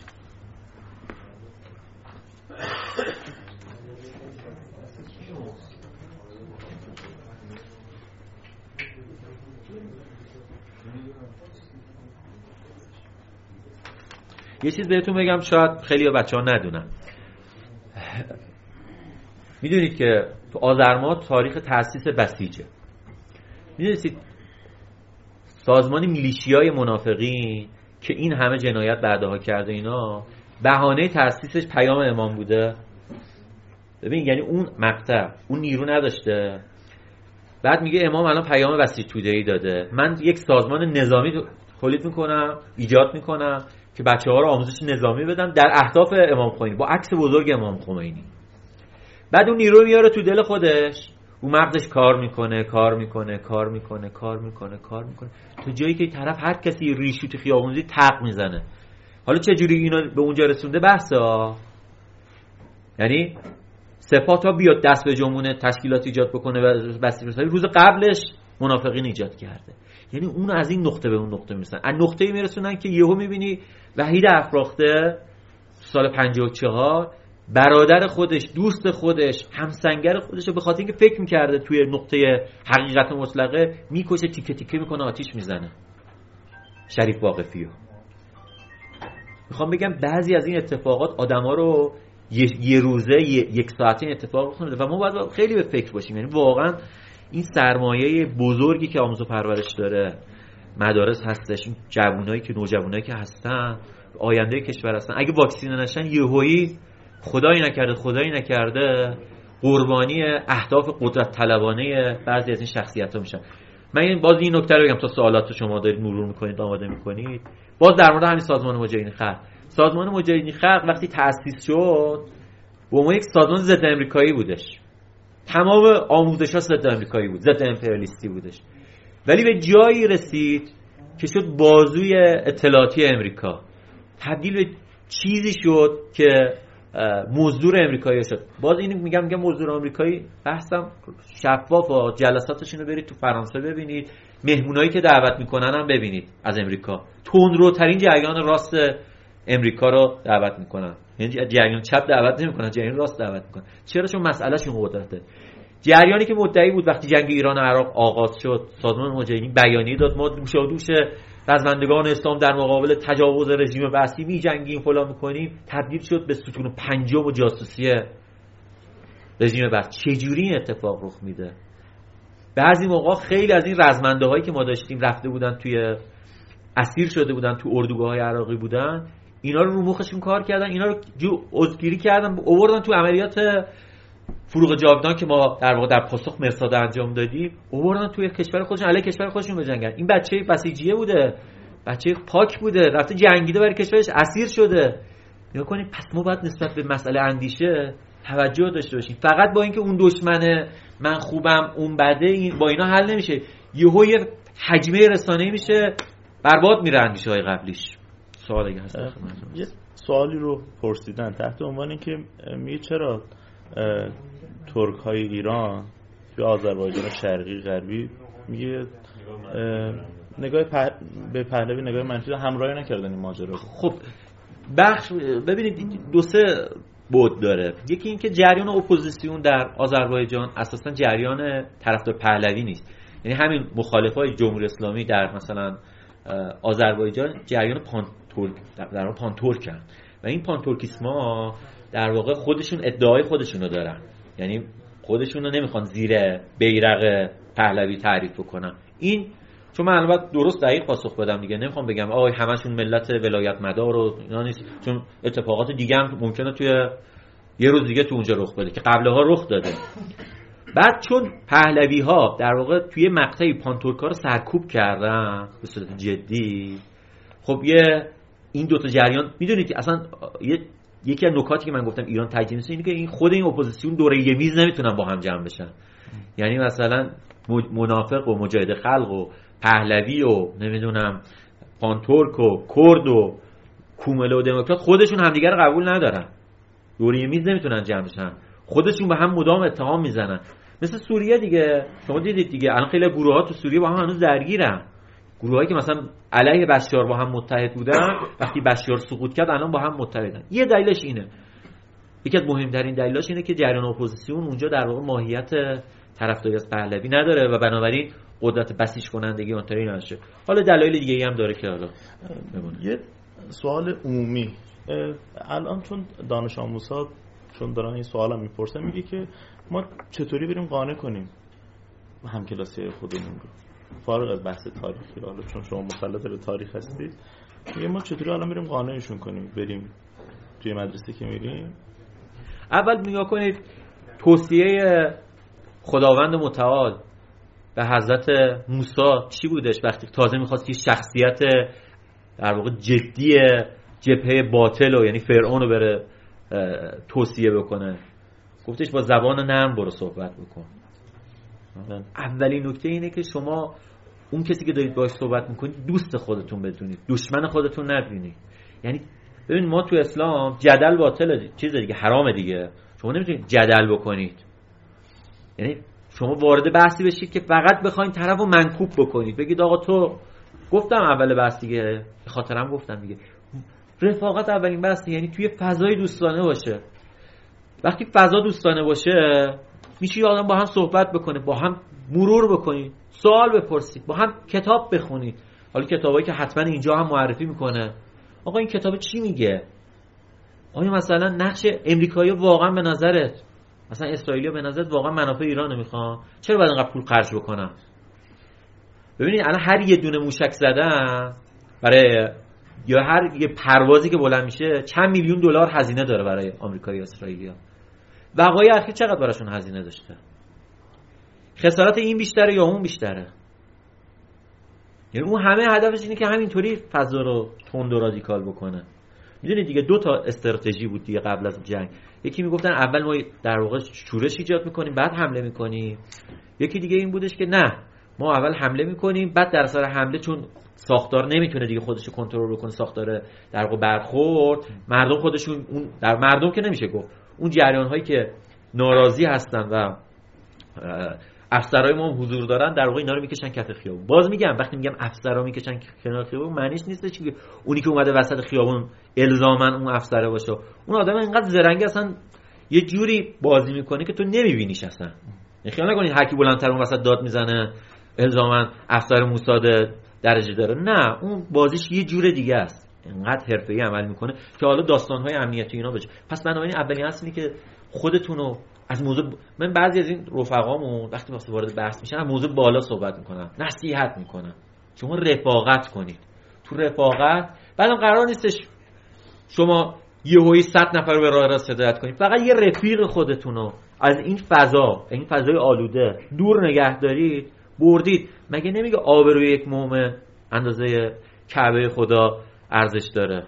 یه چیز بهتون بگم، شاید خیلی بچه‌ها ندونن. میدونید که تو آذرماه تاریخ تأسیس بسیجه. میدونید سازمان میلیشیای منافقین که این همه جنایت بعدها کرده اینا، بهانه تأسیسش پیام امام بوده. ببین یعنی اون مقطع اون نیرو نداشته، بعد میگه امام الان پیام بسیج توده‌ای داده، من یک سازمان نظامی تولید میکنم، ایجاد میکنم که بچه‌ها رو آموزش نظامی بدم در اهداف امام خمینی با عکس بزرگ امام خمینی. بعد اون نیرو میاره تو دل خودش، اون مغزش کار میکنه تا جایی که طرف هر کسی ریشو تو خیابونی تق میزنه. حالا چه جوری اینو به اونجا رسونده بحثا، یعنی سپاه تا بیاد دست به جمعونه تشکیلات ایجاد بکنه و بسیج روز قبلش منافقین ایجاد کرده. یعنی اون از این نقطه به اون نقطه میرسن، از نقطه‌ای میرسونن که یهو میبینی وحید افراخته سال 54 برادر خودش، دوست خودش، همسنگر خودش رو به خاطر اینکه فکر میکرده توی نقطه حقیقت مطلقه میکشه، تیکه تیکه میکنه، آتیش میزنه شریف واقفیو. میخوام بگم بعضی از این اتفاقات آدما رو یه روزه یک ساعته این اتفاق میفته و ما باید خیلی به فکر باشیم. یعنی واقعا این سرمایه بزرگی که آموزش و پرورش داره، مدارس هستش، این جوانایی که نوجوانایی که هستن آینده کشور هستن، اگه واکسینه نشن یهویی خدایی نکرده قربانی اهداف قدرت طلبانه بعضی از این شخصیت‌ها میشن. من باز این نکته رو بگم تا سوالات رو شما دارید مرور میکنید، آماده میکنید. باز در مورد همین سازمان مجاهدین خلق، سازمان مجاهدین خلق وقتی تأسیس شد به عنوان یک سازمان ضد آمریکایی بودش، تمام آموزش‌ها ضد آمریکایی بود، ضد امپریالیستی بودش، ولی به جایی رسید که شد بازوی اطلاعاتی امریکا، تبدیل به چیزی شد که مزدور امریکایی شد. باز این میگم مزدور آمریکایی بحثم شفافه، جلساتشون رو برید تو فرانسه ببینید، مهمونایی که دعوت میکنن هم ببینید از امریکا، تندروترین جریان راست امریکا رو دعوت میکنن، یعنی جریان چپ دعوت نمیکنن، جریان راست دعوت میکنن. چرا؟ چون مسئلهشون قدرته. جریانی که مدعی بود وقتی جنگ ایران و عراق آغاز شد، سازمان مجاهدین بیانیه داد ما دوش رزمندگان اسلام در مقابل تجاوز رژیم بسیجی می‌جنگیم فلان می‌کنیم، تبدیل شد به ستون پنجم و جاسوسی رژیم بسیجی. چجوری این اتفاق رخ میده؟ بعضی موقع خیلی از این رزمنده‌هایی که ما داشتیم رفته بودن توی اسیر شده بودن تو اردوگاه‌های عراقی بودن، اینا رو مخشون کار کردن، اینا رو عضوگیری کردن، آوردن تو عملیات فروغ جاودان که ما در واقع در پاسخ مرصاد انجام دادیم، آوردن توی کشور خودشون، علیه کشور خودشون بجنگن. این بچه بسیجیه بوده، بچه پاک بوده، رفته جنگیده برای کشورش، اسیر شده. نگاه کنید، پس ما باید نسبت به مسئله اندیشه توجه داشته باشیم. فقط با اینکه اون دشمنه من خوبم اون بده، با اینا حل نمیشه. یهو یه حجمه رسانه‌ای میشه، برباد میره اندیشه های قبلیش. سوال دیگه هست؟
یه سوالی رو پرسیدن تحت عنوان اینکه میگه چرا ترک های ایران توی آذربایجان شرقی غربی میگه نگاه به پهلوی نگاه منفی همراهی نکردن این ماجرا.
خب ببینید دو سه بود داره. یکی این که جریان اپوزیسیون در آذربایجان اساسا جریان طرفدار پهلوی نیست، یعنی همین مخالفای جمهوری اسلامی در مثلا آذربایجان جریان پانتورکن و این پانتورکیسما در واقع خودشون ادعای خودشونو دارن، یعنی خودشونو نمیخوان زیر بیرق پهلوی تعریف کنن. این چون من البته درست دقیق پاسخ بدم دیگه، نمیخوام بگم آقا همشون ملت ولایت مدار و اینا نیست، چون اتفاقات دیگه هم ممکنه توی یه روز دیگه تو اونجا رخ بده که قبلها رخ داده. بعد چون پهلوی ها در واقع توی مقطعی پانتورکا رو سرکوب کردن به صورت جدی، خب یه این دوتا جریان میدونید اصلا یکی از نکاتی که من گفتم ایران تجزیه نیست اینه که این خود این اپوزیسیون دوره یه میز نمیتونن با هم جمع بشن. یعنی مثلا منافق و مجاهد خلق و پهلوی و نمیدونم پانتورک و کرد و کومله و دموکرات خودشون همدیگه رو قبول ندارن، دوره یه میز نمیتونن جمع بشن، خودشون به هم مدام اتهام میزنن. مثل سوریه دیگه، شما دیدید دیگه الان خیلی گروه‌ها تو سوریه با هم هنوز درگیرن، گروهایی که مثلا علیه بشار با هم متحد بودن وقتی بشار سقوط کرد الان با هم متحدن. یه دلیلش اینه، یکی از مهمترین دلایلش اینه که جریان اپوزیسیون اونجا در واقع ماهیت طرفداری از پهلوی نداره و بنابراین قدرت بسیج کنندگی اونطوری نداره. حالا دلایل دیگه‌ای هم داره که حالا
یه سوال عمومی، الان چون دانش آموزها چون دارن این سوالم میپرسن، میگه که ما چطوری بریم قانع کنیم همکلاسی خودمون رو، فارغ از بحث تاریخی، حالا چون شما مسلط به تاریخ هستید، میگه ما چطوری الان بریم قانعشون کنیم بریم توی مدرسه که میریم.
اول نگاه کنید توصیه خداوند متعال به حضرت موسی چی بودش وقتی تازه میخواست یه شخصیت در واقع جدی جبهه باطل و یعنی فرعون رو بره توصیه بکنه، گفتش با زبان نرم برو صحبت بکن. اولین نکته اینه که شما اون کسی که دارید باهاش صحبت میکنید دوست خودتون بدونید، دشمن خودتون نبینید. یعنی ببین ما تو اسلام جدل باطله، چیز دیگه حرامه دیگه، شما نمیتونید جدل بکنید. یعنی شما وارد بحثی بشید که فقط بخواید طرفو منکوب بکنید، بگید آقا تو، گفتم اول بحث دیگه، خاطرم گفتم دیگه، رفاقت اولین بحث، یعنی توی فضای دوستانه باشه. وقتی فضا دوستانه باشه میشه آدم با هم صحبت بکنه، با هم مرور بکنید، سوال بپرسید، با هم کتاب بخونید. حالا کتابایی که حتما اینجا هم معرفی میکنه، آقا این کتاب چی میگه؟ آیا مثلا نقش امریکایی واقعا به نظرت، مثلا اسرائیلی به نظرت واقعا منافع ایران نمیخوان؟ چرا باید اینقدر پول خرج بکنن؟ ببینید الان هر یه دونه موشک زدن برای یا هر یه پروازی که بلند میشه چند میلیون دلار هزینه داره برای آمریکایی و اسرائیلیا. وقایع اخیر چقدر براشون هزینه داشته؟ خسارت این بیشتره یا اون بیشتره؟ یعنی اون همه هدفش اینه که همینطوری فضا رو تند و رادیکال بکنه. میدونید دیگه دو تا استراتژی بود دیگه قبل از جنگ. یکی میگفتن اول ما در واقع شورش ایجاد میکنیم بعد حمله میکنیم. یکی دیگه این بودش که نه، ما اول حمله میکنیم بعد در اثر حمله چون ساختار نمیتونه دیگه خودش رو کنترل بکنه، ساختار در واقع برخورد، مردم خودشون اون در مردم که نمیشه گفت، اون جریان هایی که ناراضی هستن و افسرهای ما هم حضور دارن در واقع اینا رو میکشن کف خیابون. باز میگم وقتی میگم افسرها میکشن کنار خیابون معنیش نیست که اونی که اومده وسط خیابون الزاما اون افسره باشه. اون آدم اینقدر زرنگه اصلا یه جوری بازی میکنه که تو نمیبینیش اصلا. خیال نکنید هر کی بلندتر اون وسط داد میزنه الزاما افسر موساد درجه داره، نه، اون بازیش یه جور دیگه است. اینقدر حرفه‌ای عمل میکنه که حالا داستان‌های امنیتی اینا بشه. پس بنابراین اولین اصلی که خودتونو از موضوع، من بعضی از این رفقامون وقتی وارد بحث میشن از موضوع بالا صحبت میکنن، نصیحت میکنن شما رفاقت کنید. تو رفاقت بعدم قرار نیستش شما یهویی 100 نفر رو به راه راست هدایت کنید، فقط یه رفیق خودتونو از این فضا، این فضای آلوده دور نگه دارید، بردید. مگه نمیگه آبروی یک مؤمن اندازه کعبه خدا ارزش داره؟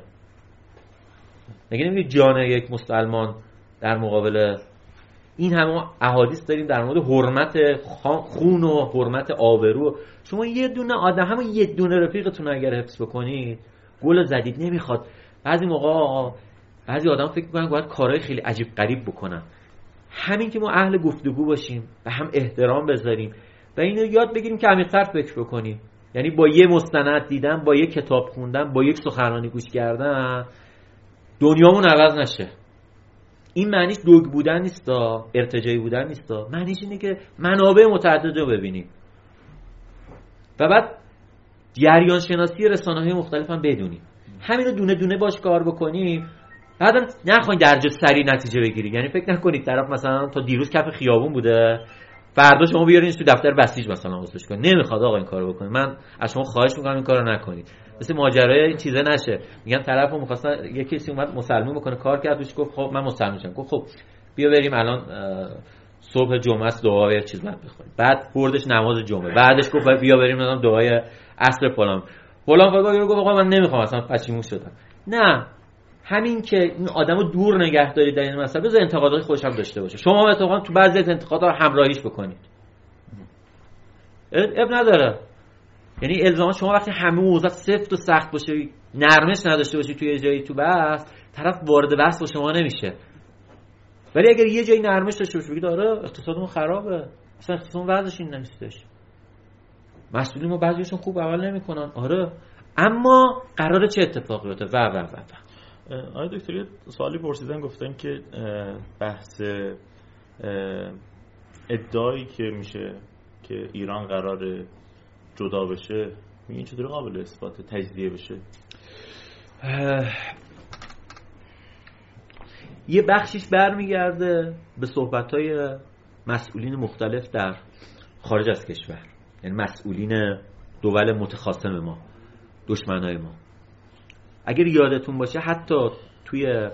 مگه نمیگه جان یک مسلمان در مقابل این همه احادیث داریم در مورد حرمت خون و حرمت آبرو؟ شما یه دونه آدم، همون یه دونه رفیقتون اگر حفظ بکنید گل زدید. نمیخواد بعضی موقع بعضی آدم فکر میکنن باید کارهای خیلی عجیب غریب بکنن. همین که ما اهل گفتگو باشیم و هم احترام بذاریم و اینو یاد بگیریم که عمیق‌تر فکر بکنیم. یعنی با یه مستند دیدن، با یه کتاب خوندن، با یک سخنرانی گوش کردن دنیامون عوض نشه. این معنیش دوگ بودن نیست، ارتجاعی بودن نیست، معنیش اینه که منابع متعدد رو ببینیم و بعد جریان شناسی رسانه‌های مختلف هم بدونیم. همین رو دونه دونه باش کار بکنیم. بعدم نخواین درجه سریع نتیجه بگیرید. یعنی فکر نکنید طرف مثلا تا دیروز کف خیابون بوده فردا شما بیارینش تو دفتر بسیج مثلا واسش کنید. نمیخواد آقا این کارو بکنید. من از شما خواهش میکنم این کارو نکنید. مثل ماجرای چیزه نشه. میگم طرفو می‌خواستن یه کسی اومد مسلمون بکنه کار کرد، بهش گفت خب من مسلمون شدم. گفت خب بیا بریم الان صبح جمعه است دعا یه چیز بعد بخونیم. بعد بردش نماز جمعه. بعدش گفت بیا بریم مثلا دعای عصر فلان گفت آقا من نمیخوام اصلا پشیمون شدم. نه، همین که این آدمو دور نگه دارید در این مسئله، بذار انتقادات خودش هم داشته باشه. شما اتفاقا تو بعضی از انتقادات همراهیش بکنید. اب نداره. یعنی الزاما شما وقتی همه موضوع سفت و سخت باشه، نرمش نداشته باشی توی جایی تو بحث، طرف وارد بحث با شما نمیشه. ولی اگر یه جایی نرمش داشته باشی بگید آره اقتصادمون خرابه، اصلا اقتصادمون وضعش این نیستش، مسئولین ما بعضیشون خوب عمل نمیکنن، آره، اما قراره چه اتفاقی بیفته و
آقای دکتر یه سوالی پرسیدن، گفتن که بحث ادعایی که میشه که ایران قراره جدا بشه، این چطوری قابل اثبات تجزیه بشه؟
یه بخشیش برمیگرده به صحبت‌های مسئولین مختلف در خارج از کشور، یعنی مسئولین دول متخاصم ما، دشمنای ما. اگر یادتون باشه حتی توی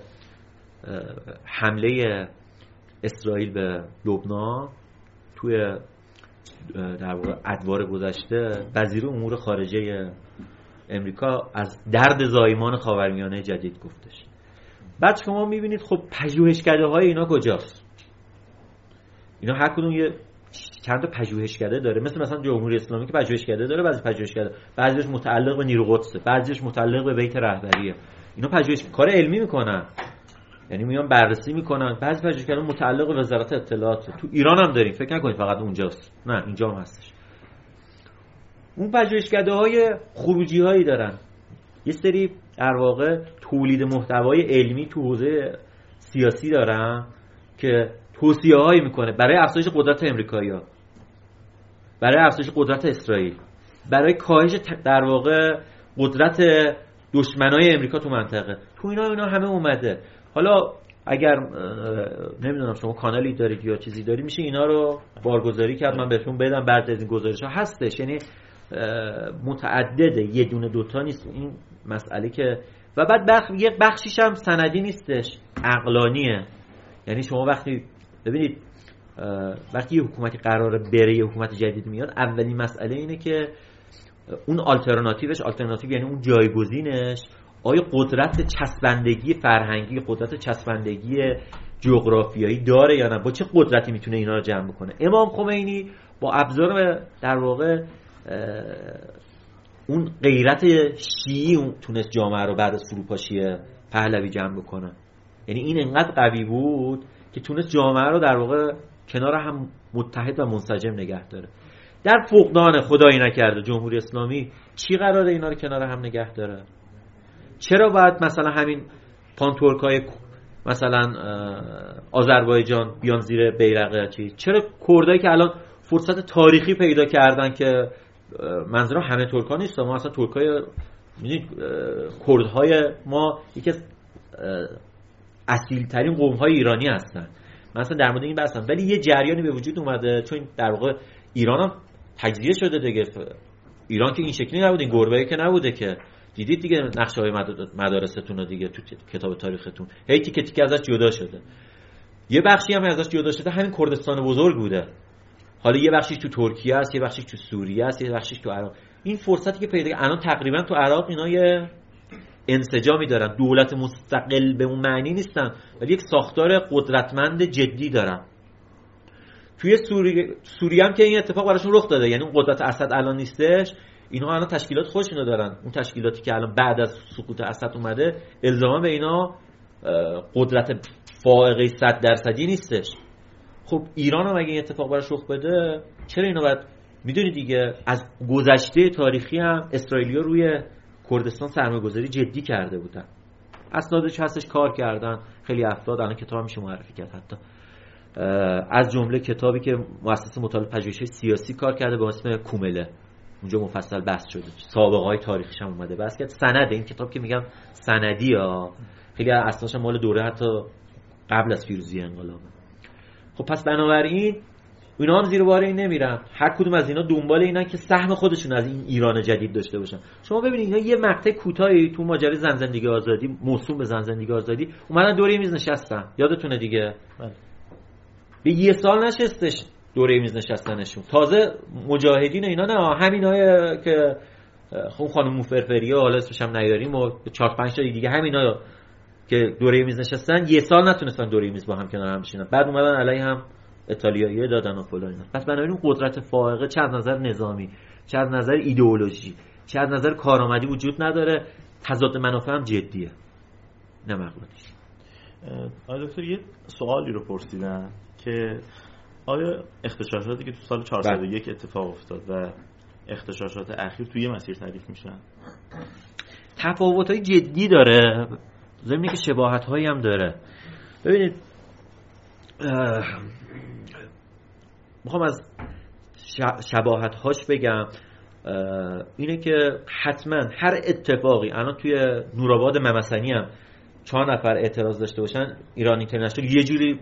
حمله اسرائیل به لبنان توی در واقع ادوار گذشته وزیر امور خارجه امریکا از درد زایمان خاورمیانه جدید گفتش. بعد شما میبینید خب پژوهشکده های اینا کجاست؟ اینا هر کدوم یه چند تا پژوهشکده داره، مثلا جمهوری اسلامی که پژوهشکده داره، بعضی پژوهشکده بعضیش متعلق به نیرو قدسه، بعضیش متعلق به بیت رهبریه. اینا پژوهش کار علمی میکنن، یعنی میان بررسی میکنن. بعضی پژوهشکده متعلق به وزارت اطلاعات. تو ایران هم داریم، فکر نکنید فقط اونجاست، نه اینجا هم هستش. اون پژوهشکده های خروجی هایی دارن، یه سری در واقع تولید محتوای علمی تو حوزه سیاسی دارن که توصیه هایی میکنه برای افزایش قدرت امریکایی‌ها، برای افزایش قدرت اسرائیل، برای کاهش در واقع قدرت دشمنای امریکا تو منطقه. تو اینا همه اومده. حالا اگر نمیدونم شما کانالی دارید یا چیزی دارید میشه اینا رو بارگذاری کرد، من بهتون بدم. بعد از این گزارش‌ها هستش، یعنی متعدده، یه دونه دوتا نیست این مسئله که. و بعد یک بخشیش هم سندی نیستش، عقلانیه. یعنی شما وقتی ببینید وقتی یه حکومتی قراره بره، یه حکومت جدید میاد، اولین مسئله اینه که اون آلترناتیو یعنی اون جایگزینش آیا قدرت چسبندگی فرهنگی، قدرت چسبندگی جغرافیایی داره یا نه، با چه قدرتی میتونه اینا رو جمع بکنه. امام خمینی با ابزار در واقع اون غیرت شیعی تونست جامعه رو بعد از فروپاشی پهلوی جمع بکنه. یعنی این انقدر قوی بود که تونست جامعه رو در واقع کنار هم متحد و منسجم نگه داره. در فقدان خدایی نکرده جمهوری اسلامی چی قراره اینا رو کنار هم نگه داره؟ چرا باید مثلا همین پانتورکای مثلا آذربایجان بیان زیر بیرق چی؟ چرا کردایی که الان فرصت تاریخی پیدا کردن که منظورم همه ترکا نیست، ما اصلا ترکای میدونید کردهای ما یکی از اصیل ترین قوم های ایرانی هستن، مثلا در مورد این بحثم. ولی یه جریانی به وجود اومده، چون در واقع ایران هم تجزیه شده دیگه. ایران که این شکلی نبوده، این گربه‌ای که نبوده که دیدید دیگه نقشه های مدارستون رو دیگه تو کتاب تاریختون هی تیکه تیکه ازش جدا شده. یه بخشی هم ازش جدا شده همین کردستان بزرگ بوده، حالا یه بخشیش تو ترکیه است، یه بخشیش تو سوریه است، یه بخشیش تو عراق. این فرصتی که پیدا الان تقریبا تو عراق اینا یه انسجامی دارن، دولت مستقل به اون معنی نیستن ولی یک ساختار قدرتمند جدی دارن. توی سوریه هم که این اتفاق براشون رخ داده، یعنی اون قدرت اسد الان نیستش، اینا الان تشکیلات خودشونو دارن. اون تشکیلاتی که الان بعد از سقوط اسد اومده الزاما به اینا قدرت فائقه 100% نیستش. خب ایران هم اگه این اتفاق براش رخ بده، چرا اینا باید میدونی دیگه از گذشته تاریخی هم اسرائیلیا روی کردستان سرمایه‌گذاری جدی کرده بودن، اسنادش هستش، کار کردن خیلی افراد، الان کتاب میشه معرفی کرد حتی، از جمله کتابی که مؤسسه مطالعه پژوهشی سیاسی کار کرده به اسم کومله، اونجا مفصل بحث شده، سابقه های تاریخیش هم اومده بحث کرد. سنده این کتاب که میگم سندی ها، خیلی اسنادش مال دوره حتی قبل از پیروزی انقلاب. خب پس بنابراین اینا هم زیر بار این نمیرن، هر کدوم از اینا دنبال اینن که سهم خودشون از این ایران جدید داشته باشن. شما ببینید اینا یه مقطع کوتاهی تو ماجرای زن زندگی آزادی، موسوم به زن زندگی آزادی، اومدن دوره میز نشستن، یادتونه دیگه به یه سال نشستش دوره میز نشستنشون. تازه مجاهدین اینا نه، همینای که خب خانم فرفریه حالا اسمش هم نیاریم و 4-5 تا دیگه همینا که دوره میز نشستن یه سال نتونستن دوره میز با هم کنار هم بشینن، بعد اومدن علی هم ایتالیایی دادن و فلان اینا. پس بنابراین قدرت فائقه چه از نظر نظامی، چه از نظر ایدئولوژی، چه از نظر کارآمدی وجود نداره، تضاد منافع هم جدیه نه مغلوطیش.
آقای دکتر یه سوالی رو پرسیدن که آیا اغتشاشاتی که تو سال 401 اتفاق افتاد و اغتشاشات اخیر توی یه مسیر تعریف میشن؟
تفاوت‌های جدی داره، ضمن که شباهت‌هایی هم داره. ببینید میخوام از شباهت‌هاش بگم اینه که حتما هر اتفاقی الان توی نورآباد ممسنی هم 4 نفر اعتراض داشته باشن، ایران اینترنشنال یه جوری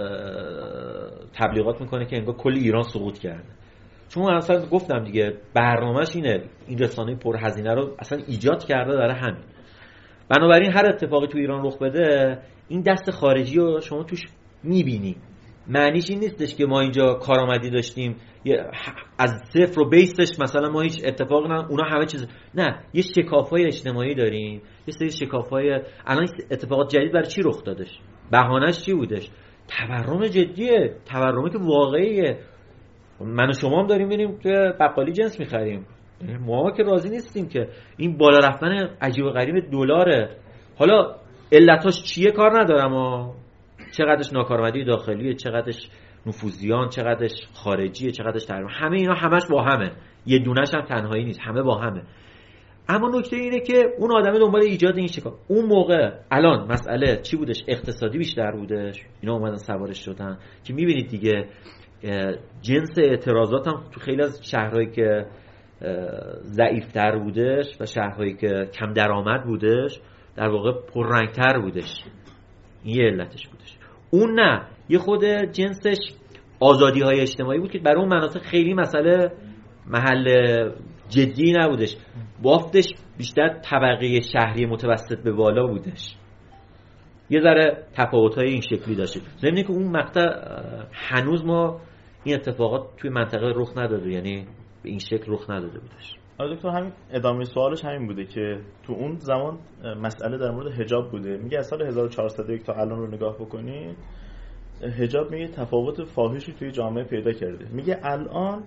تبلیغات میکنه که انگار کل ایران سقوط کرده. چون من اصلا گفتم دیگه برنامه‌اش اینه، این رسانه پرهزینه رو اصلا ایجاد کرده داره همین. بنابراین هر اتفاقی تو ایران رخ بده این دست خارجی رو شما توش میبینی. معنیش این نیستش که ما اینجا کارآمدی داشتیم از صفر و بیسش مثلا ما هیچ اتفاقی نه، اونا همه چیز، نه، یه شکاف‌های اجتماعی داریم، یه سری شکاف‌های. الان اتفاقات جدید برای چی رخ دادش؟ بهانه‌اش چی بودش؟ تورم جدیه، تورمی که واقعیه. من و شما هم داریم میریم توی بقالی جنس می‌خریم، ما که راضی نیستیم که این بالا رفتن عجیب و غریب دلاره. حالا علتاش چیه کار ندارم، چقدرش ناکارآمدی داخلیه، چقدرش نفوذیان، چقدرش خارجیه، چقدرش تحریم، همه اینا همش با همه، یه دونش هم تنهایی نیست، همه با همه. اما نکته اینه که اون آدم دنبال ایجاد این شکاف. اون موقع الان مسئله چی بودش؟ اقتصادی بیشتر بودش، اینا اومدن سوارش شدن که میبینید دیگه جنس اعتراضات هم تو خیلی از شهرهایی که ضعیفتر بودش و شهرهایی که کم درآمد بودش در واقع پررنگتر بودش. این یه علتش بودش. اون نه، یه خود جنسش آزادی های اجتماعی بود که برای اون مناطق خیلی مسئله محل جدی نبودش، بافتش بیشتر طبقه شهری متوسط به بالا بودش. یه ذره تفاوت‌های این شکلی داشته. ضمن که اون مقطع هنوز ما این اتفاقات توی منطقه رخ نداده، یعنی به این شکل رخ نداده بودش.
آره دکتر، همین ادامه سوالش همین بوده که تو اون زمان مسئله در مورد حجاب بوده. میگه از سال 1401 تا الان رو نگاه بکنید، حجاب میگه تفاوت فاحشی توی جامعه پیدا کرده. میگه الان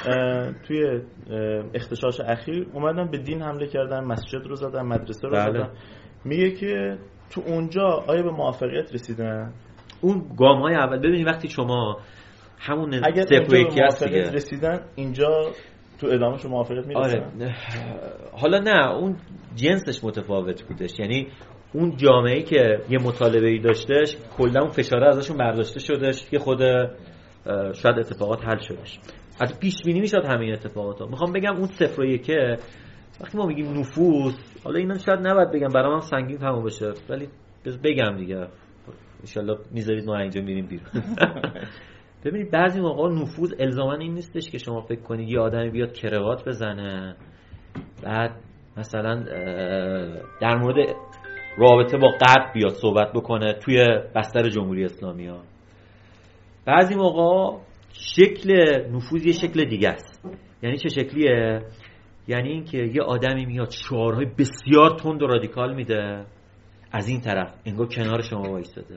توی اختشاش اخیر اومدن به دین حمله کردن، مسجد رو زدن، مدرسه رو زدن. میگه که تو اونجا آیا به موفقیت رسیدن؟
اون گام‌های اول ببینید وقتی شما همون صفر و یکی هست دیگه
رسیدن، اینجا تو ادامهش موفقیت میرسن.
آره. حالا نه، اون جنسش متفاوت بودش، یعنی اون جامعه‌ای که یه مطالبه‌ای داشتش کلا اون فشاره ازشون برداشته شدش که خود شاید اتفاقات حل شدش. از پیش بینی میشد همین اتفاقاتا. میخوام بگم اون صفر و یکه وقتی ما میگیم نفوذ، حالا اینا شاید نباید بگم، برام هم سنگین تموم بشه، ولی بگم دیگه ان شاءالله میذارید ما اینجا میریم بیرون. ببینید بعضی موقع نفوذ الزاما این نیستش که شما فکر کنید یه آدمی بیاد کراوات بزنه بعد مثلا در مورد رابطه با غرب بیاد صحبت بکنه توی بستر جمهوری اسلامی ها. بعضی موقع شکل نفوذ یه شکل دیگه است. یعنی چه شکلیه؟ یعنی این که یه آدمی میاد شعارهای بسیار تند و رادیکال میده، از این طرف انگار کنار شما وایساده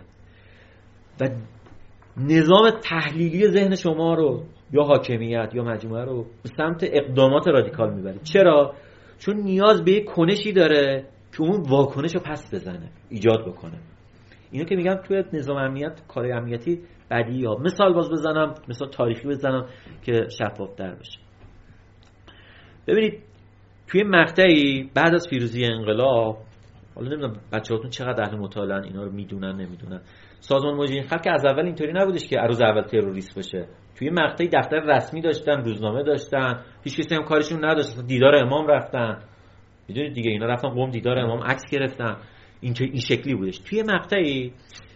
و نظام تحلیلی ذهن شما رو یا حاکمیت یا مجموعه رو به سمت اقدامات رادیکال میبره. چرا؟ چون نیاز به یک کنشی داره که اون واکنش رو پس بزنه، ایجاد بکنه. اینو که میگم توی نظام امنیت، کار امنیتی بدیهی ها. مثال باز بزنم، مثال تاریخی بزنم که شفافتر بشه. ببینید توی مقطعی بعد از پیروزی انقلاب، حالا نمیدونم بچه‌هاتون چقدر اهل مطالعه‌ن، اینا رو میدونن نمیدونن، سازمان مجاهدین خلق که از اول اینطوری نبودش که روز اول تروریست بشه. توی مقطعی دفتر رسمی داشتن، روزنامه داشتن، هیچ کسی هم کارشون نداشت. دیدار امام رفتن، میدونید دیگه، اینا رفتن قم دیدار امام عکس گرفتن. این شکلی بودش. توی مقطعی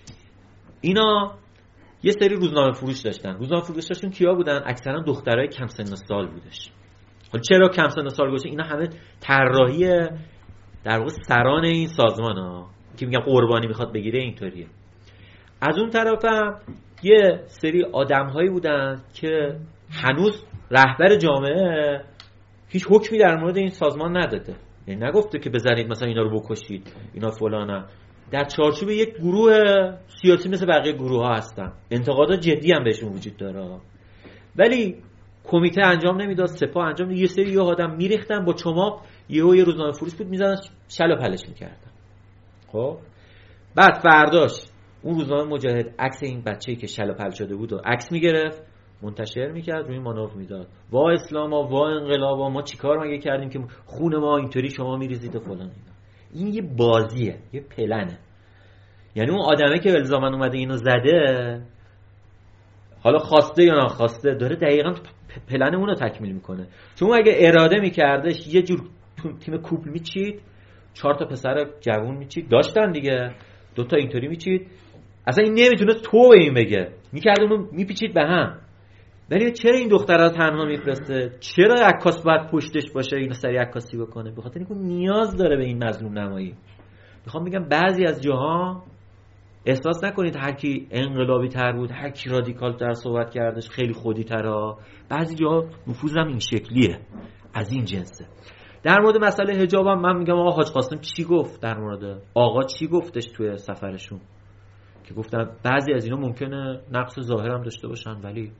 اینا یه سری روزنامه فروش داشتن. روزنامه فروشاشون کیا بودن؟ اکثرا دخترای کم سن و سال بودش. حالا چرا کم سن و سال باشه؟ اینا همه طراحی در واقع سران این سازمان‌ها که میگم قربانی میخواد بگیره اینطوریه. از اون طرف هم یه سری آدم‌هایی بودن که هنوز رهبر جامعه هیچ حکمی در مورد این سازمان نداده، یعنی نگفته که بزنید مثلا اینا رو بکشید، اینا فلانه. در چارچوب یک گروه سیاسی مثل بقیه گروه‌ها هستن، انتقادات جدی هم بهشون وجود داره، ولی کمیته انجام نمیداد، سپاه انجام نمیداد. یه سری آدم میریختن با چماق، یه روزنامه فروش بود میزنن شل و پلش میکردن. خب بعد فرداش اون روزنامه مجاهد عکس این بچه‌ای که شل و پل شده بود و عکس میگرفت منتشر میکرد، روی مانور میداد، وا اسلاما، وا انقلابا، ما چیکار مگه کردیم که خون ما اینطوری شما میریزید و فلان. این یه بازیه، یه پلنه. یعنی اون آدمه که الزاما اومده اینو زده، حالا خواسته یا ناخواسته داره دقیقاً پلن اون رو تکمیل میکنه. چون اگه اراده میکردش یه جور تیم کوپل میچید، 4 تا پسر جوون میچید، داشتن دیگه، 2 تا اینطوری میچید، اصلا این نمیتونست تو به این بگه، میکرد اونو میپیچید به هم. ولی چرا این دخترها تنها میفرسته؟ چرا عکاس باید پشتش باشه اینو سریع عکاسی بکنه؟ به خاطر اینکه نیاز داره به این مظلوم نمایی. میخوام بگم بعضی از جاها احساس نکنید هر کی انقلابی تر بود، هر کی رادیکال تر صحبت کردش خیلی خودی تره. بعضی جاها نفوذم این شکلیه، از این جنسه. در مورد مسئله حجابم من میگم آقا حاج قاسم چی گفت در مورد آقا چی گفتش توی سفرشون که گفتن بعضی از اینا ممکنه نقص ظاهرم داشته باشن ولی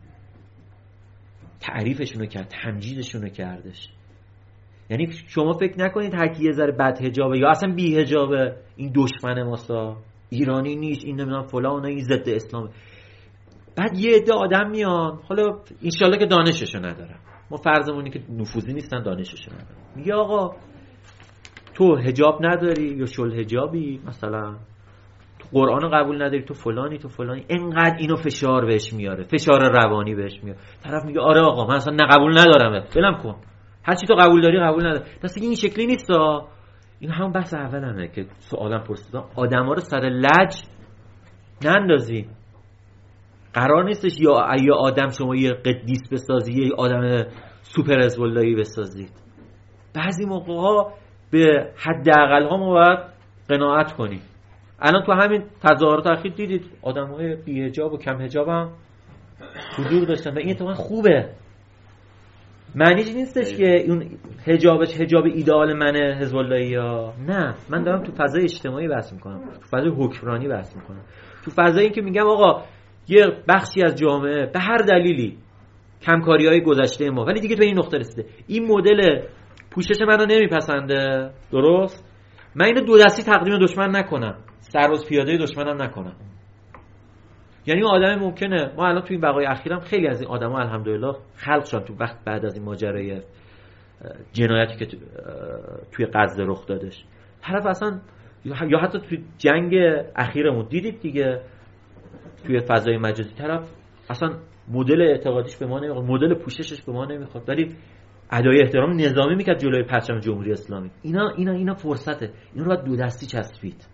تعریفشونو کرد، تمجیدشونو کردش. یعنی شما فکر نکنید هر کی یه ذره بد حجابه یا اصلا بی حجابه این دشمن ماستا، ایرانی نیست، این نمیدونم فلان، این ضد اسلامه. بعد یه عده آدم میان، حالا انشالله که دانششو ندارن، ما فرضمونی که نفوذی نیستن، دانششو ندارن، میگه آقا تو حجاب نداری یا شل حجابی، مثلا تو قرآن قبول نداری، تو فلانی تو فلانی، انقدر اینو فشار بهش میاره، فشار روانی بهش میاره. طرف میگه آره آقا من اصلا نه قبول ندارم، بلم کن، هر چی تو قبول داری قبول نداری. پس این شکلی نیستا. این همون بحث اولمه که سوالم پرسیدم، آدما رو سر لج نندازی. قرار نیستش یا آدم شما یه قدیس بسازی، یه آدم سوپر حزب‌اللهی بسازید. بعضی موقع‌ها به حداقل ها ما باید قناعت کنیم. الان تو همین تظاهرات اخیر دیدید آدم‌های بی حجاب و کم حجاب هم حضور داشتن و این اتفاقا خوبه. معنیش نیستش که اون حجابش حجاب ایدئال منه حزب اللهی ها، نه، من دارم تو فضای اجتماعی بحث میکنم، تو فضای حکمرانی بحث میکنم، تو فضایی که میگم آقا یه بخشی از جامعه به هر دلیلی کمکاری‌های گذشته ما ولی دیگه به این نقطه رسیده، این مدل پوشش منو نمیپسنده، درست؟ من اینو دو دستی تقدیم دشمن نکنم، سرباز پیاده دشمنم نکنم. یعنی اون آدم ممکنه، ما الان تو این وقایع اخیرام خیلی از این آدما الحمدلله خلق شدن تو وقت بعد از این ماجرای جنایتی که توی غزه رخ دادش، طرف اصلا یا حتی تو جنگ اخیرمون دیدید دیگه توی فضای مجازی طرف اصلا مدل اعتقادیش به ما نمیخواد، مدل پوششش به ما نمیخواد، ولی ادای احترام نظامی میکرد جلوی پرچم جمهوری اسلامی. اینا فرصته، اینا رو باید دو دستی چسبید.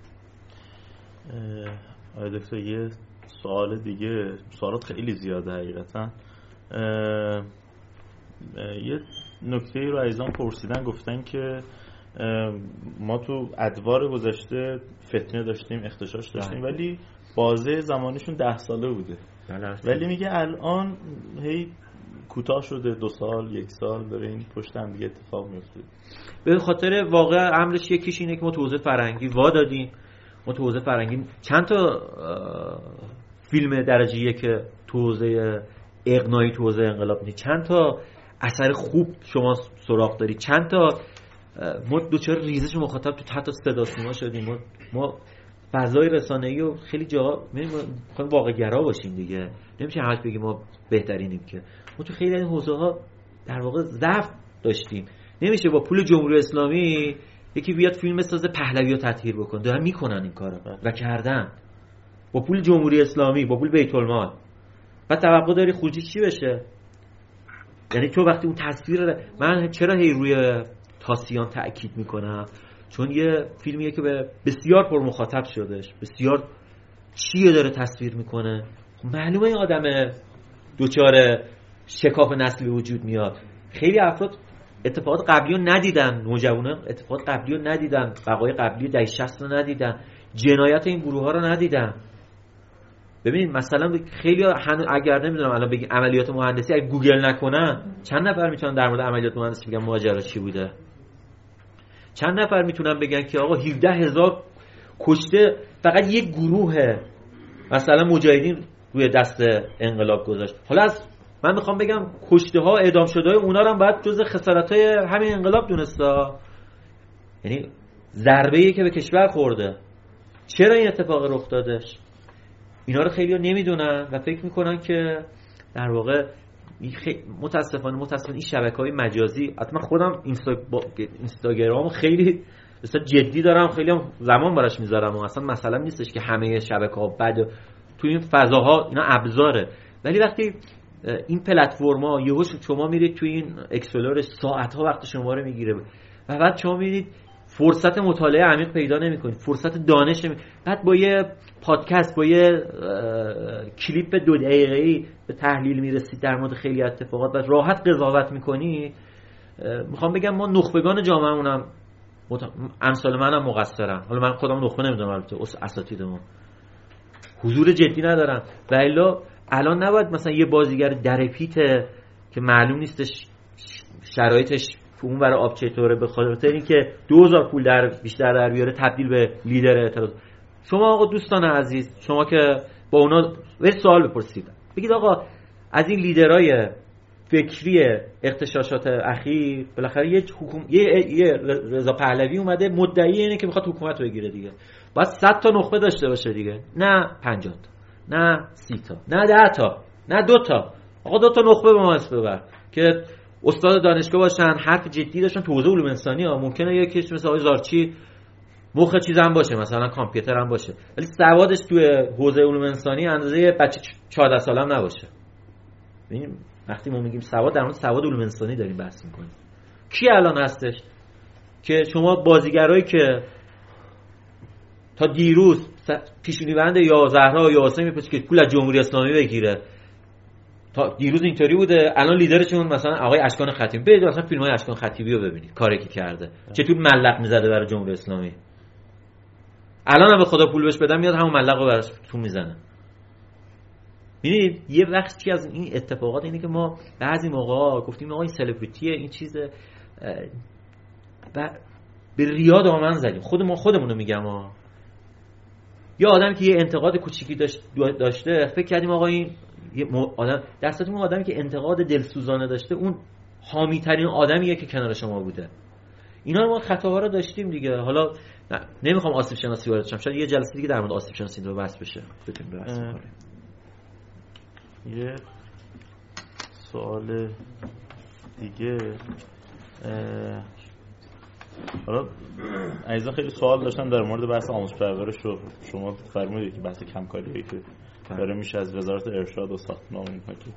آقای دکتر یه سوال دیگه، سوالات خیلی زیاده حقیقتا. یه نکته رو عزیزان پرسیدن، گفتن که ما تو ادوار گذشته فتنه داشتیم، اختشاش داشتیم، ولی بازه زمانشون 10 ساله بوده، ولی میگه الان هی کوتاه شده، 2 سال 1 سال داره این پشت هم دیگه اتفاق میفته.
به خاطر واقع امرش یکیش اینه که ما تو حوزه فرهنگی وا دادیم، ما تو حوزه فرهنگی چند تا فیلم درجه یک تو حوزه اقناعی، تو حوزه انقلاب نیست، چند تا اثر خوب شما سراغ داری، چند تا ما دوچار ریزش مخاطب تو تحت صدا سیما شدیم. ما فضای رسانه‌ای و خیلی جا می‌خوایم واقع گرا باشیم دیگه، نمیشه همش بگیم ما بهترینیم، که ما تو خیلی از این حوزه‌ها در واقع ضعف داشتیم. نمیشه با پول جمهوری اسلامی یکی بیاد فیلم بسازه پهلوی‌ها تطهیر بکنه، دارن میکنن این کارو و کردن با پول جمهوری اسلامی، با پول بیت المال. بعد توقع داری خروجی چی بشه؟ یعنی تو وقتی اون تصویر، من چرا هی روی تاسیان تأکید میکنم؟ چون یه فیلمیه که به بسیار پر مخاطب شدش، بسیار چیه داره تصویر میکنه. معلومه این آدم دوچار شکاف نسلی وجود میاد. خیلی افراد اتفاقات قبلی رو ندیدن، نوجوانان اتفاقات قبلی رو ندیدن، وقایع قبلی دهه 60 رو ندیدن، جنایت این گروه ها رو ندیدن. ببین مثلا خیلی اگر نمیدونم الان بگی عملیات مهندسی اگه گوگل نکنن، چند نفر میتونن در مورد عملیات مهندسی بگن ماجرا چی بوده؟ چند نفر میتونن بگن که آقا 17,000 کشته فقط یک گروه مثلا مجاهدین روی دست انقلاب گذاشت. حالا از من میخوام بگم کشته ها، اعدام شده های اونا رو هم باید جز خسارت های همین انقلاب دونستا. یعنی ضربه‌ای که به کشور خورده، چرا این اتفاق رخ دادش؟ اینا رو خیلی‌ها نمیدونن و فکر میکنن که در واقع متاسفانه این شبکه‌های مجازی، حتما خودم اینستاگرام خیلی مثلا جدی دارم، خیلی هم زمان براش میذارم و اصلا مثلا نیستش که همه شبکه‌ها بد، تو این فضاها اینا ابزاره، ولی وقتی این پلتفرما یهو شما میرید تو این اکسپلورش ساعت‌ها وقت شما رو میگیره و بعد شما میرید فرصت مطالعه عمیق پیدا نمی‌کنید، فرصت دانش بعد با یه پادکست، با یه کلیپ 2 دقیقه‌ای به تحلیل میرسید در مورد خیلی اتفاقات و راحت قضاوت می‌کنی. میخوام بگم ما نخبگان جامعه‌مونم امثال منم مقصرم. حالا من خودم نخبه نمیدونم، البته اساتیدمون حضور جدی ندارن و الا الان نباید مثلا یه بازیگر درپیته که معلوم نیستش شرایطش اون برای آب چطوره به خاطر اینکه 2000 پول بیشتر در بیاره تبدیل به لیدر اعتراض. شما آقا دوستان عزیز، شما که با اونا یه سوال بپرسید، بگید آقا از این لیدرای فکری اغتشاشات اخیر بالاخره یه رضا پهلوی اومده مدعی اینه که میخواد حکومت رو بگیره دیگه، باید 100 تا نخبه داشته باشه دیگه، نه 50 تا، نه 30 تا، نه 10 تا، نه 2 تا. آقا 2 تا نخبه به ما اسم ببر که استاد دانشگاه باشن، حرف جدی داشتن تو حوزه علوم انسانی ها. ممکنه یکیش مثل آقای زارچی مخ چیزام باشه، مثلا کامپیوتر هم باشه، ولی سوادش تو حوزه علوم انسانی اندازه بچه 14 سالم نباشه. ببین وقتی ما میگیم سواد، در مورد سواد علوم انسانی داریم بحث میکنیم. کی الان هستش که شما بازیگرایی که تا دیروز پیشونی بند یا زهرا یا حسین میپرسه که پول از جمهوری اسلامی بگیره، تا دیروز اینطوری بوده، الان لیدرشون مثلا آقای اشکان خطیبی، برید مثلا فیلم‌های اشکان خطیبی رو ببینید کاری که کرده، چطور ملق میزده برای جمهوری اسلامی. الان هم به خدا پول بهش بدم میاد همون ملق رو براش تو میزنه. ببینید یه بخشی از این اتفاقات اینه که ما بعضی موقع گفتیم آقا این سلبریتیه، این چیزه و به ریا دامن زدیم. خودمون رو میگم یا آدمی که یه انتقاد کوچیکی داشته فکر کردیم آقا این آدم دستتون آدمی که انتقاد دلسوزانه داشته اون حامی ترین آدمیه که کنار شما بوده. اینا رو ما خطاها رو داشتیم دیگه. حالا نمیخوام آسیب شناسی وارد شم، شاید یه جلسه دیگه در مورد آسیب شناسی رو بحث بشه. بتونیم بحث کنیم.
یه سوال دیگه، حالا عزیزان خیلی سوال داشتن در مورد بحث آموزش پرورش رو. شما فرمودید که بحث کمکاریه که داره میشه از وزارت ارشاد و ساختمان اینها که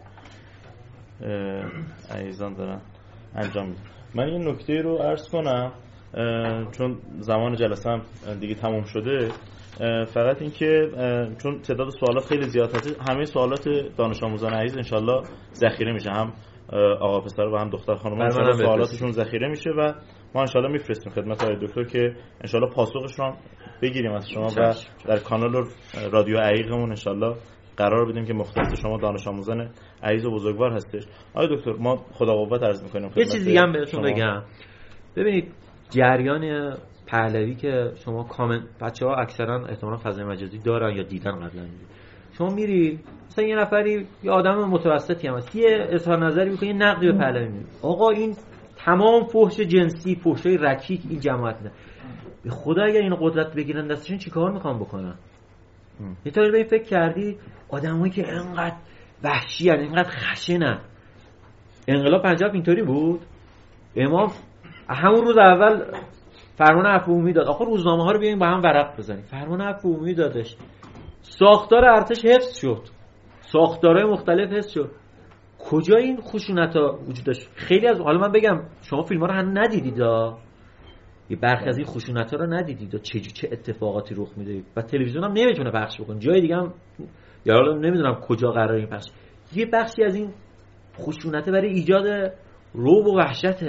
عزیزان دارن انجام میدن. من این نکته رو عرض کنم چون زمان جلسه هم دیگه تموم شده. فقط این که چون تعداد سوالات خیلی زیاد هست، همه سوالات دانش آموزان عزیز انشالله ذخیره میشه، هم آقا پسر و هم دختر خانم انشالله سوالاتشون ذخیره میشه و ما انشالله میفرستیم خدمت آقای دکتر که انشالله پاسخش رو بگیریم از شما و در کانال رادیو عقیقمون انشالله قرار بدیم که مختص شما دانش آموزان عزیز و بزرگوار هستش. آقای دکتر ما خدا قوت عرض میکنیم.
یه چیز دیگه هم بهتون بگم، ببینید جریان پهلوی که شما کامنت بچه‌ها اکثرا احتمالاً فضای مجازی دارن یا دیدن قبلا، شما میری مثلا یه نفری یه آدم متوسطی هم هست یه اظهار نظری میکنه، یه نقدی به پهلوی میکنه، آقا این تمام فحش جنسی، فحشای رکیک این جماعت نه. به خدا اگر این قدرت بگیرن دستشون چیکار میخوان بکنن؟ یه طوری به این فکر کردی آدمایی که انقدر وحشی ان، انقدر خشنن. انقلاب 57 اینطوری بود. امام همون روز اول فرمان عفو عمومی داد، آخه روزنامه ها رو بیاین با هم ورق بزنیم. فرمان عفو عمومی دادش، ساختار ارتش حفظ شد، ساختارهای مختلف حفظ شد. کجا این خشونت‌ها وجود داشت؟ خیلی از حالا من بگم شما فیلم‌ها رو هم ندیدید، یه برخی از این خشونت‌ها رو ندیدید، چه اتفاقاتی رخ میده و تلویزیون هم نمیتونه پخش بکنه، جای دیگه هم یا حالا نمیدونم کجا قراره این پخش. یه بخشی از این خشونت برای ایجاد رعب و وحشته،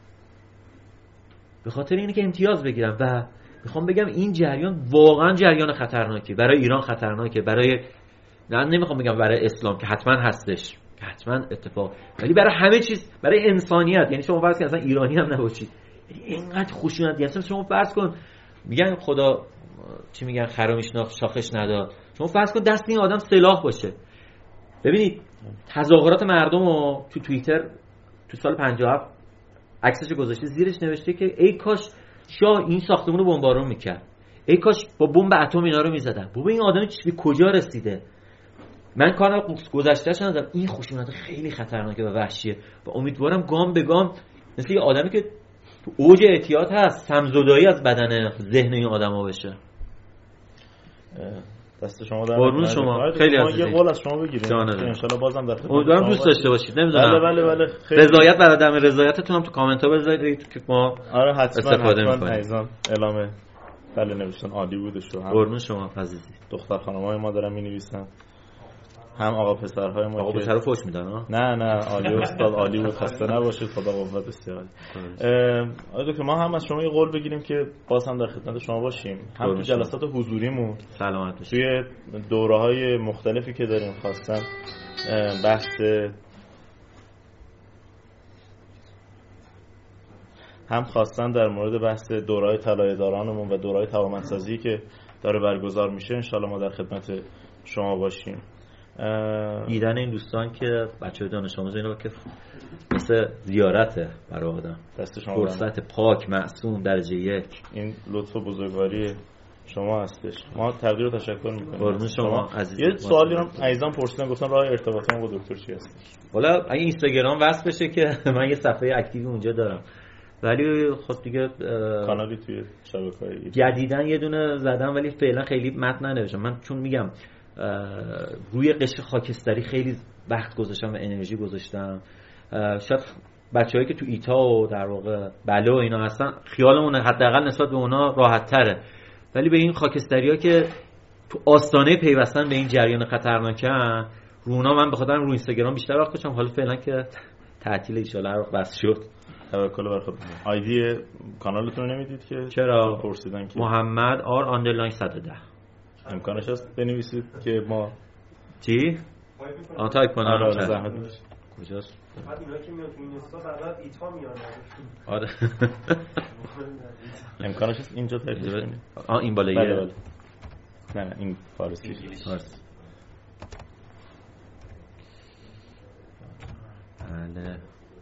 به خاطر اینه که امتیاز بگیرن. و میخوام بگم این جریان واقعا جریان خطرناکی، برای ایران خطرناکه، برای نمیخوام بگم برای اسلام که حتما هستش، که حتما اتفاق، ولی برای همه چیز، برای انسانیت. یعنی شما فرض کن اصلا ایرانی هم نباشید، یعنی اینقدر خشونت اصلا شما فرض کن میگن خدا چی میگن خرو میشناخت شاخش نداد، شما فرض کن دست این آدم سلاح باشه. ببینید تظاهرات مردم رو تو توییتر تو سال 57 عکسش گذاشته، زیرش نوشته که ای کاش شاه این ساختمون رو بمبارون میکرد، ای کاش با بمب اتم اینا رو میزدن. بابا این آدم به کجا رسیده؟ من کار گذشته‌اش ندارم، این خشونت خیلی خطرناکه و وحشیه و امیدوارم گام به گام مثل یه آدمی که تو اوج اعتیاد هست سمزدایی از بدن ذهن این آدما بشه.
دست شما در
قربون شما. خیلی
ما
عزیزی.
یه قول از شما بگیریم
ان
شاءالله بازم در خدمت
امیدوارم دوست داشته باشید. نمیدونم.
بله خیلی
رضایت بر عدم رضایتتون هم تو کامنت ها بذارید که ما
آره حتما
استفاده می‌کنیم.
عزیزان اعلام بله نوشتن عالی بودش.
قربون شما عزیزی.
دختر خانم‌های ما دارن می‌نویسن، هم آقا پسرهای ما.
آقا پسرا فوش میدن ها؟
نه عالی استاد، عالی بود، خسته نباشید، خدا قوت بسیار. آقا دکتر ما هم از شما یه قول بگیریم که باز هم در خدمت شما باشیم، هم تو جلسات حضوریمون
سلامت باشید،
توی دوره‌های مختلفی که داریم، خواستن بحث هم خواستن در مورد بحث دوره‌های طلایه‌دارانمون و دوره‌های توانمندسازی که داره برگزار میشه، انشالله ما در خدمت شما باشیم.
دیدن این دوستان که بچه‌های دانش آموز اینا که مثل زیارته برای آدم،
دست شما
فرصت پاک معصوم درجه یک، این
لطف و بزرگواری شما هستش. ما تقدیر و تشکر می‌کنیم.
قربون شما عزیز.
یه سوالی رو عزیزان پرسیدن، گفتن راه ارتباط ما با دکتر چی هست؟
والا اگه اینستاگرام وصل بشه که من یه صفحه اکتیو اونجا دارم، ولی خب دیگه
کانالی توی شبکه‌های
جدیدن یه دونه زدم ولی فعلا خیلی متن ننوشتم. من چون میگم روی قشر خاکستری خیلی وقت گذاشتم و انرژی گذاشتم، شاید بچه‌هایی که تو ایتا و در واقع بله و اینا هستن خیالمون حداقل نسبت به اونا راحت تره، ولی به این خاکستری‌ها که تو آستانه پیوستن به این جریان خطرناکن رو اونا من بخاطر رو اینستاگرام بیشتر وقت گذاشتم. حالا فعلا که تعطیل ان شاءالله هر وقت بس شد
توکل بر خدا. آیدی کانالتون رو نمیدید که
چرا
پرسیدن که
محمد آر _ 110
امکانش هست بنویسید که ما
چی تایپ کنم.
زحمت
کجاست؟
بعد اینا که میاد تو اینستا بعد ایتا میاد.
آره
امکانش هست اینجا تایپ کنید.
این بالایی
بله. نه این فارسی.
بله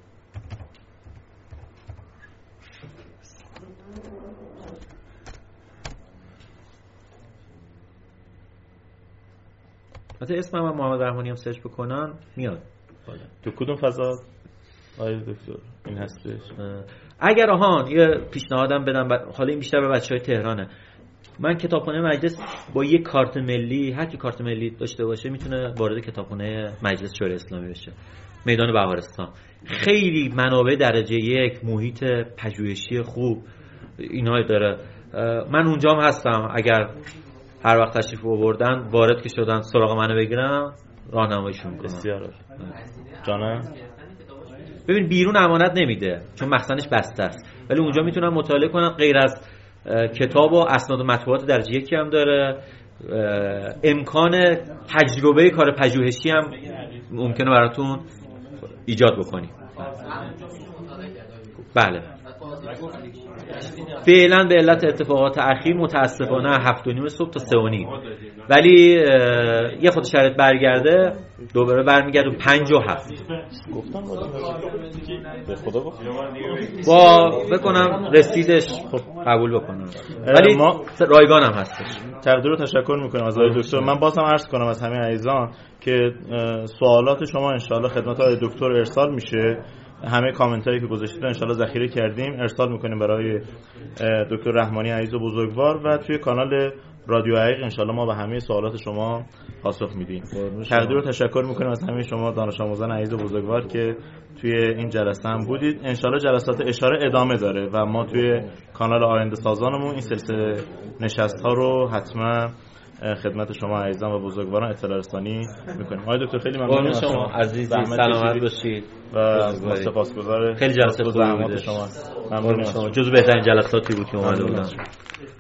حتی اسمم هم محمد رحمانی هم سرچ بکنن میاد.
تو کدوم فضا آقای دکتر این هستش؟
اگر یه پیشنهادم بدم حالا این بیشتر به بچهای تهرانه، من کتابخانه مجلس با یک کارت ملی، هر کی کارت ملی داشته باشه میتونه وارد کتابخانه مجلس شورای اسلامی بشه، میدان بهارستان. خیلی منابع درجه یک، محیط پژوهشی خوب اینا داره. من اونجام هستم، اگر هر وقت تشریف آوردن وارد که شدن سراغ منو بگیرن راهنماییشون میکنم.
بسیار جانم.
ببین بیرون امانت نمیده چون مخزنش بسته است، ولی اونجا میتونن مطالعه کنن. غیر از کتاب و اسناد و مطبوعات درجه یکی هم داره، امکان تجربه کار پژوهشی هم ممکنه براتون ایجاد بکنی. بله فعلا به علت اتفاقات اخیر متاسفانه 7:30 صبح تا 3:30، ولی یه خود شرط برگرده دوباره برمیگرده 5 و 7.
گفتم به خدا گفتم
با بکنم رسیدش قبول بکنم، ولی ما رایگان هم هستش.
تقدیر و تشکر میکنم از آقای دکتر. من بازم عرض کنم از همه عزیزان که سوالات شما انشالله خدمت آقای دکتر ارسال میشه. همه کامنت هایی که گذاشتید انشالله ذخیره کردیم، ارسال میکنیم برای دکتر رحمانی عزیز و بزرگوار و توی کانال رادیو عقیق انشالله ما به همه سوالات شما پاسخ میدیم. تقدیر و تشکر میکنیم از همه شما دانش آموزان عزیز و بزرگوار که توی این جلسه هم بودید. انشالله جلسات اشاره ادامه داره و ما توی کانال آینده سازانمون این سلسله نشست ها رو حتما خدمت شما عزیزان و بزرگواران اطلاع رسانی میکنیم. آقای دکتر خیلی ممنونم از شما
عزیزی، سلامت باشید
و سپاسگزارم.
خیلی جلسه خوبی بود
شما.
ممنون شما، جزو بهترین جلساتی بود که اومده بودم.